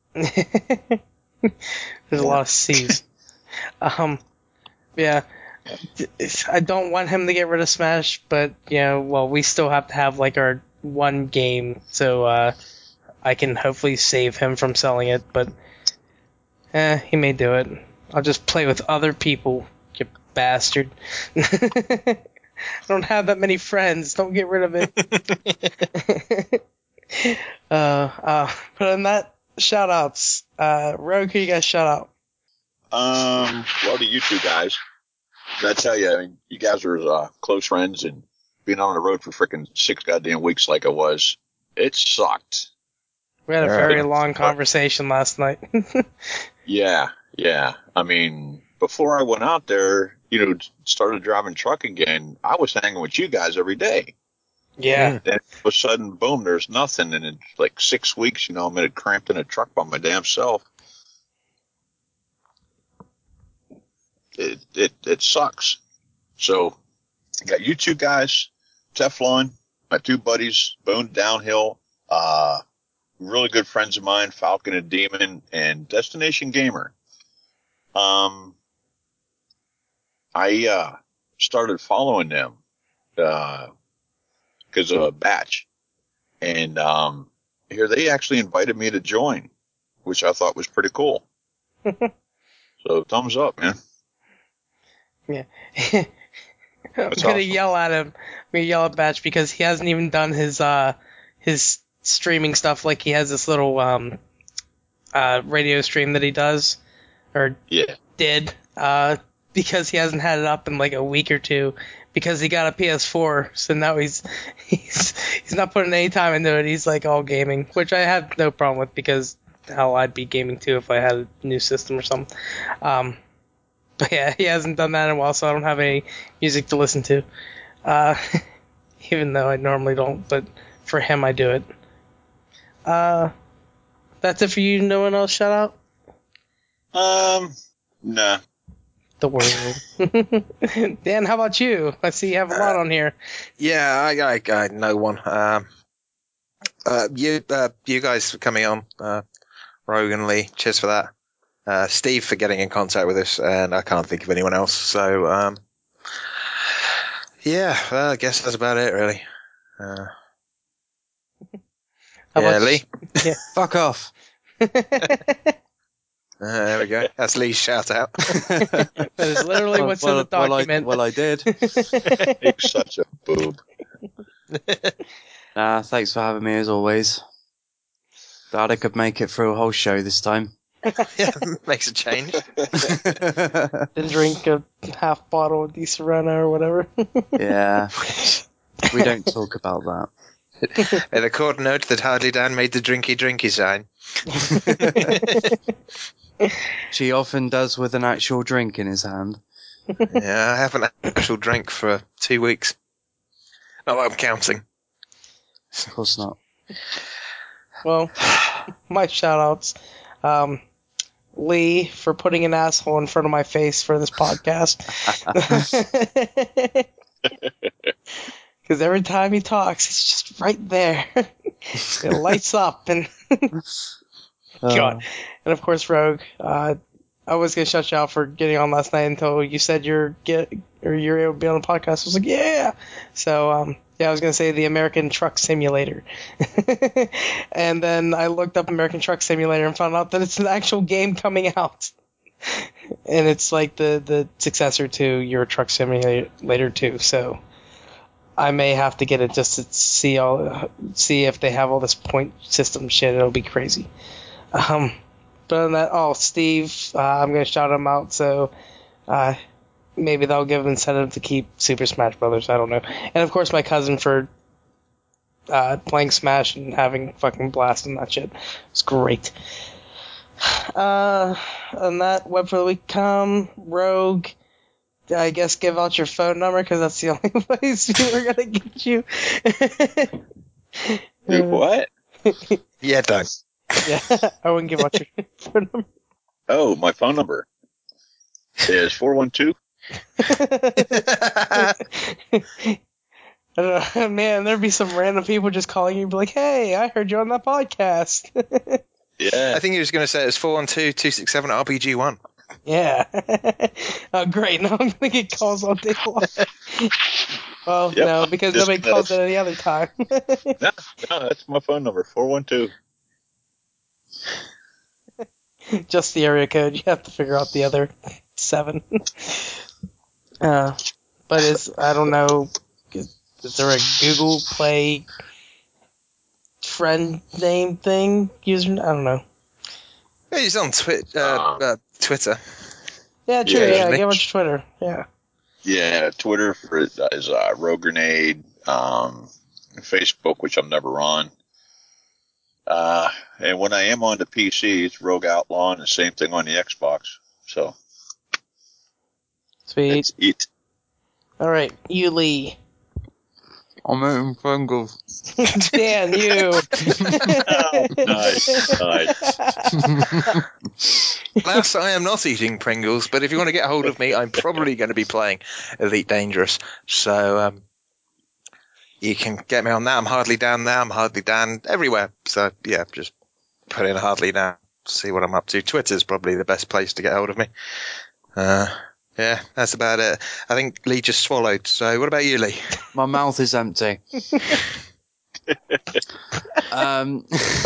There's a lot of C's. um, yeah. I don't want him to get rid of Smash, but, you know, well, we still have to have, like, our one game, so, uh, I can hopefully save him from selling it, but, eh, he may do it. I'll just play with other people, you bastard. I don't have that many friends. Don't get rid of it. uh, uh, but on that, shout-outs. Uh, Rogue, who you guys shout out?
Um, well, to you two guys, I tell you, I mean, you guys are uh, close friends, and being on the road for frickin' six goddamn weeks like it was, it sucked.
We had a
Yeah.
very long conversation last night.
Yeah, yeah. I mean, before I went out there, you know, started driving truck again, I was hanging with you guys every day.
Yeah.
And all of a sudden, boom, there's nothing. And in like six weeks, you know, I'm in a, cramped in a truck by my damn self. It, it, it sucks. So I got you two guys, Teflon, my two buddies, Bone Downhill, uh, really good friends of mine, Falcon and Demon, and Destination Gamer. Um, I, uh, started following them, uh, because of a batch. And, um, here they actually invited me to join, which I thought was pretty cool. So thumbs up, man.
Yeah. I'm
That's
gonna
awesome.
yell at him. I'm gonna yell at Batch because he hasn't even done his uh his streaming stuff. Like he has this little um uh radio stream that he does or
Yeah.
did uh because he hasn't had it up in like a week or two because he got a P S four. So now he's he's he's not putting any time into it. He's like all gaming, which I have no problem with because hell, I'd be gaming too if I had a new system or something. Um. But yeah, he hasn't done that in a while, so I don't have any music to listen to. Uh, even though I normally don't, but for him I do it. Uh, that's it for you. No one else shout out?
Um, nah.
The world. Dan, how about you? I see you have a lot on here.
Yeah, I, I, I know one. Um, uh, you, uh, you guys for coming on, uh, Rogan, Lee, cheers for that. Uh, Steve for getting in contact with us, and I can't think of anyone else. So, um, yeah, well, I guess that's about it, really. Uh,
How
yeah,
about
Lee.
Yeah.
Fuck off.
Uh, there we go. That's Lee's shout out.
That is literally
well,
what's
well,
in the document.
Well, I, well, I did.
You're such a boob.
Nah, thanks for having me as always. Glad I could make it through a whole show this time.
Yeah, makes a change.
Then drink a half bottle of Di Serrano or whatever.
Yeah. We don't talk about that.
And the court note that Hardly Dan made the drinky drinky sign.
She often does with an actual drink in his hand.
Yeah, I haven't actual drink for two weeks. Not that I'm counting.
Of course not.
Well, my shout outs. Um, Lee for putting an asshole in front of my face for this podcast. Because every time he talks, it's just right there. It lights up and God.
Uh,
And of course, Rogue. Uh, I was gonna shut you out for getting on last night until you said you're get or you're able to be on the podcast. I was like, yeah. So um, yeah, I was gonna say the American Truck Simulator, and then I looked up American Truck Simulator and found out that it's an actual game coming out, and it's like the the successor to Euro Truck Simulator two. So I may have to get it just to see all see if they have all this point system shit. It'll be crazy. Um. But other than that, oh, Steve, uh, I'm going to shout him out, so uh, maybe that'll give him incentive to keep Super Smash Brothers. I don't know. And of course, my cousin for uh, playing Smash and having fucking blast and that shit. It's great. Uh, on that, Web for the Week dot com, Rogue, I guess give out your phone number because that's the only place we're going to get you.
Dude, what?
Yeah, don't.
Yeah, I wouldn't give out your phone number.
Oh, my phone number is four one two.
I don't know, man, there'd be some random people just calling you and be like, hey, I heard you on that podcast.
Yeah.
I think he was going to say it was four one two, two six seven R P G one.
Yeah. Oh, great. Now I'm going to get calls all day long. Well,
Yep.
no, because
Just
nobody
gonna-
calls at any other time.
No, no, that's my phone number, four one two.
Just the area code. You have to figure out the other seven. uh, but is I don't know. Is, is there a Google Play friend name thing? User? I don't know.
He's on twi- uh,
Um,
uh, Twitter.
Yeah, true.
Yeah,
Yeah,
usually.
give us your Twitter. Yeah.
Yeah, Twitter for, is uh, Rogue Grenade. Um, Facebook, which I'm never on. Uh, and when I am on the P C, it's Rogue Outlaw, and the same thing on the Xbox. So
Sweet.
that's it.
All right, you Lee.
I'm eating Pringles.
Dan, you.
Oh, nice, nice.
Alas, I am not eating Pringles, but if you want to get hold of me, I'm probably going to be playing Elite Dangerous. So um, you can get me on that. I'm Hardly Dan now. I'm Hardly Dan everywhere. So yeah, just put in Hardly Dan, see what I'm up to. Twitter's probably the best place to get hold of me. Uh, yeah, that's about it. I think Lee just swallowed. So what about you, Lee?
My mouth is empty. um,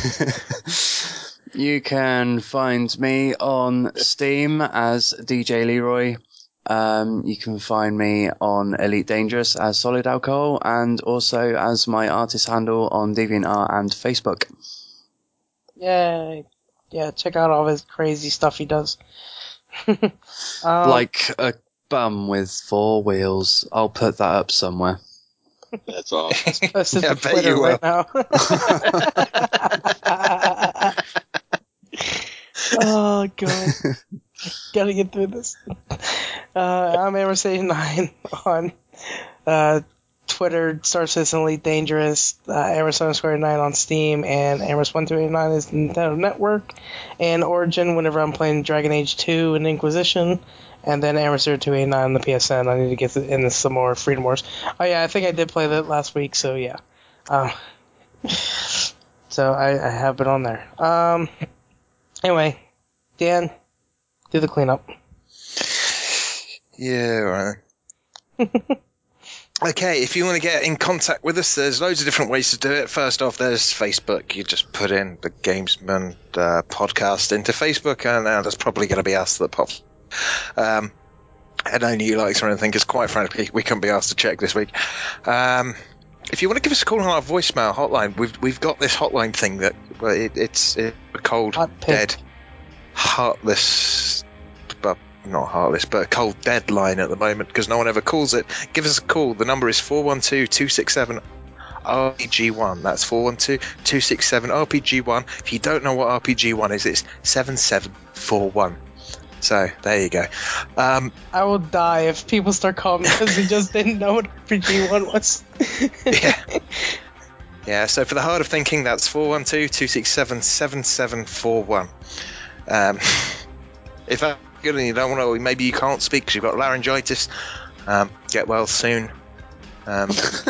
you can find me on Steam as D J Leroy. Um, you can find me on Elite Dangerous as Solid Alcohol, and also as my artist handle on DeviantArt and Facebook.
Yay. Yeah, check out all his crazy stuff he does. um,
Like a bum with four wheels. I'll put that up somewhere.
That's awesome.
posted
Yeah, I
to
bet
Twitter
you
right
will.
now. Oh, God. Gotta get through this. Uh, I'm Amherst eighty-nine on uh, Twitter, Star Citizen Elite Dangerous, uh, Amherst underscore nine on Steam, and Amherst one two eight nine is the Nintendo Network, and Origin whenever I'm playing Dragon Age two and Inquisition, and then Amherst zero two eight nine on the P S N. I need to get into some more Freedom Wars. Oh yeah, I think I did play that last week, so yeah. Um, so I, I have it on there. Um, anyway, Dan, do the cleanup.
Yeah, right. Okay, if you want to get in contact with us, there's loads of different ways to do it. First off, there's Facebook. You just put in the Gamesman uh, podcast into Facebook, and uh, that's probably going to be us that pops. Um, and no new likes or anything, because quite frankly, we couldn't be asked to check this week. Um, if you want to give us a call on our voicemail hotline, we've we've got this hotline thing that well, it, it's it's a cold,
Hot pink.
dead, heartless, but not heartless, but a cold dead line at the moment because no one ever calls it. Give us a call. The number is four one two, two six seven, R P G one. That's four one two, two six seven, R P G one. If you don't know what R P G one is, it's seven seven four one. So, there you go. Um,
I will die if people start calling me because they just didn't know what R P G one was.
yeah. Yeah, so for the hard of thinking, that's four one two, two six seven, seven seven four one. Um, if that's good and you don't want to, maybe you can't speak because you've got laryngitis, um, get well soon. Um,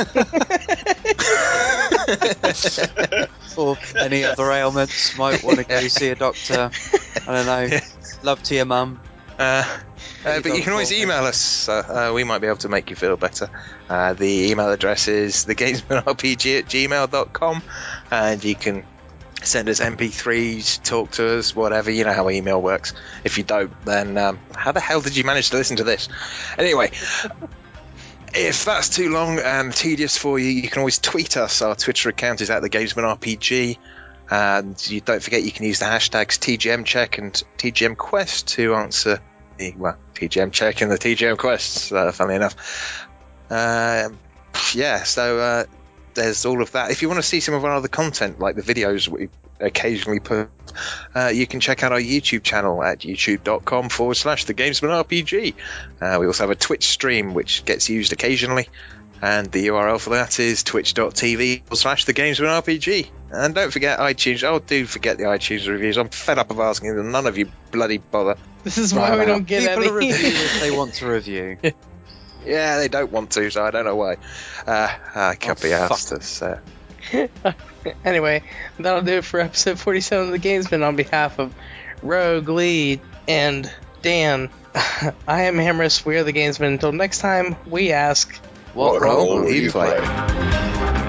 Or any other ailments, might want to go see a doctor. I don't know. Love to your mum.
Uh, uh, but you can always email us. Uh, uh, we might be able to make you feel better. Uh, the email address is thegamesmanrpg at gmail dot com, and you can send us M P threes, talk to us, whatever. You know how email works. If you don't, then um, how the hell did you manage to listen to this? Anyway, if that's too long and tedious for you, you can always tweet us. Our Twitter account is at thegamesmanrpg. And you don't forget you can use the hashtags T G M Check and T G M Quest to answer the, well, T G M Check and the T G M Quests, uh, funnily enough. Um, yeah, so uh, there's all of that. If you want to see some of our other content, like the videos we occasionally put, uh, you can check out our YouTube channel at youtube.com forward slash the Gamesman RPG. Uh, we also have a Twitch stream, which gets used occasionally. And the U R L for that is twitch.tv slash the Gamesman RPG. And don't forget iTunes. Oh, do forget the iTunes reviews. I'm fed up of asking them. None of you bloody bother.
This is why we don't get
People
any.
review if they want to review.
Yeah, they don't want to, so I don't know why. Uh, I can't
Oh,
be asked
fuck.
to say.
Anyway, that'll do it for episode forty-seven of The Gamesman. On behalf of Rogue, Lee, and Dan, I am Hammerus. We are The Gamesman. Until next time, we ask...
What,
What
role
role
will
will
you
you
play?
play?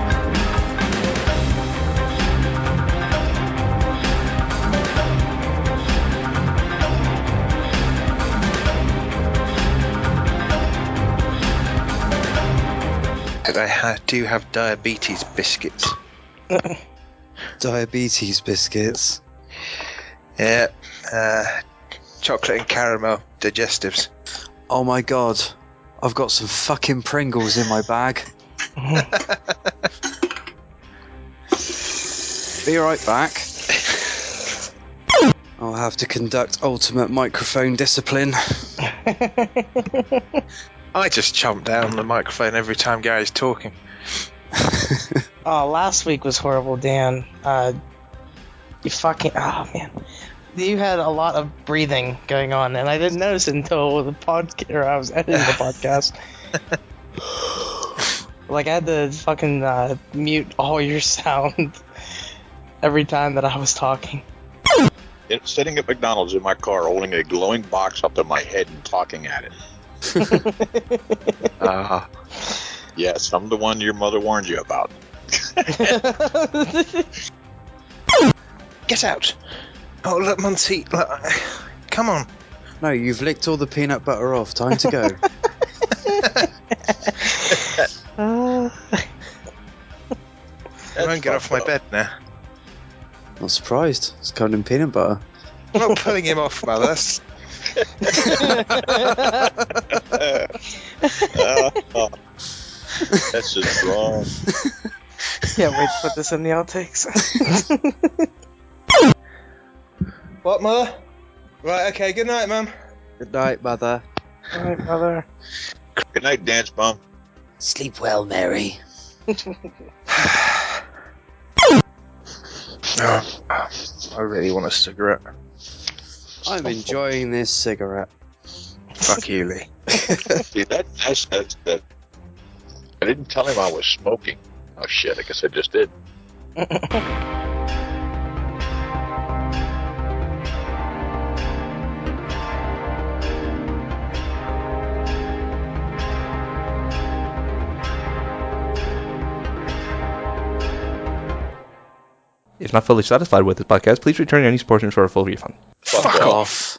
I ha- do have diabetes biscuits.
Diabetes biscuits.
Yeah, uh, chocolate and caramel digestives.
Oh my god. I've got some fucking Pringles in my bag. Be right back. I'll have to conduct ultimate microphone discipline.
I just chomp down the microphone every time Gary's talking.
Oh, last week was horrible, Dan. Uh, you fucking. Oh, man. You had a lot of breathing going on, and I didn't notice it until the podcast, or I was editing the podcast. Like, I had to fucking uh, mute all your sound every time that I was talking.
It's sitting at McDonald's in my car, holding a glowing box up to my head and talking at it.
Ah.
Yes, I'm the one your mother warned you about.
Get out! Oh, look, Monty. Look, come on.
No, you've licked all the peanut butter off. Time to go.
uh,
I won't get off my bed now.
Not surprised. It's covered in peanut butter.
I'm not pulling him off, Mother.
That's just wrong.
Can't wait to put this in the outtakes.
What, Mother? Right, okay, good night, Mum.
Good night, Mother.
Alright, mother.
Good night, Dance Bum.
Sleep well, Mary.
Oh, I really want a cigarette.
I'm enjoying this cigarette.
Fuck you, Lee.
See, that, that's, that's, that. I didn't tell him I was smoking. Oh, shit, I guess I just did.
If not fully satisfied with this podcast, please return any portions for a full refund.
Fuck,
Fuck
off.
off.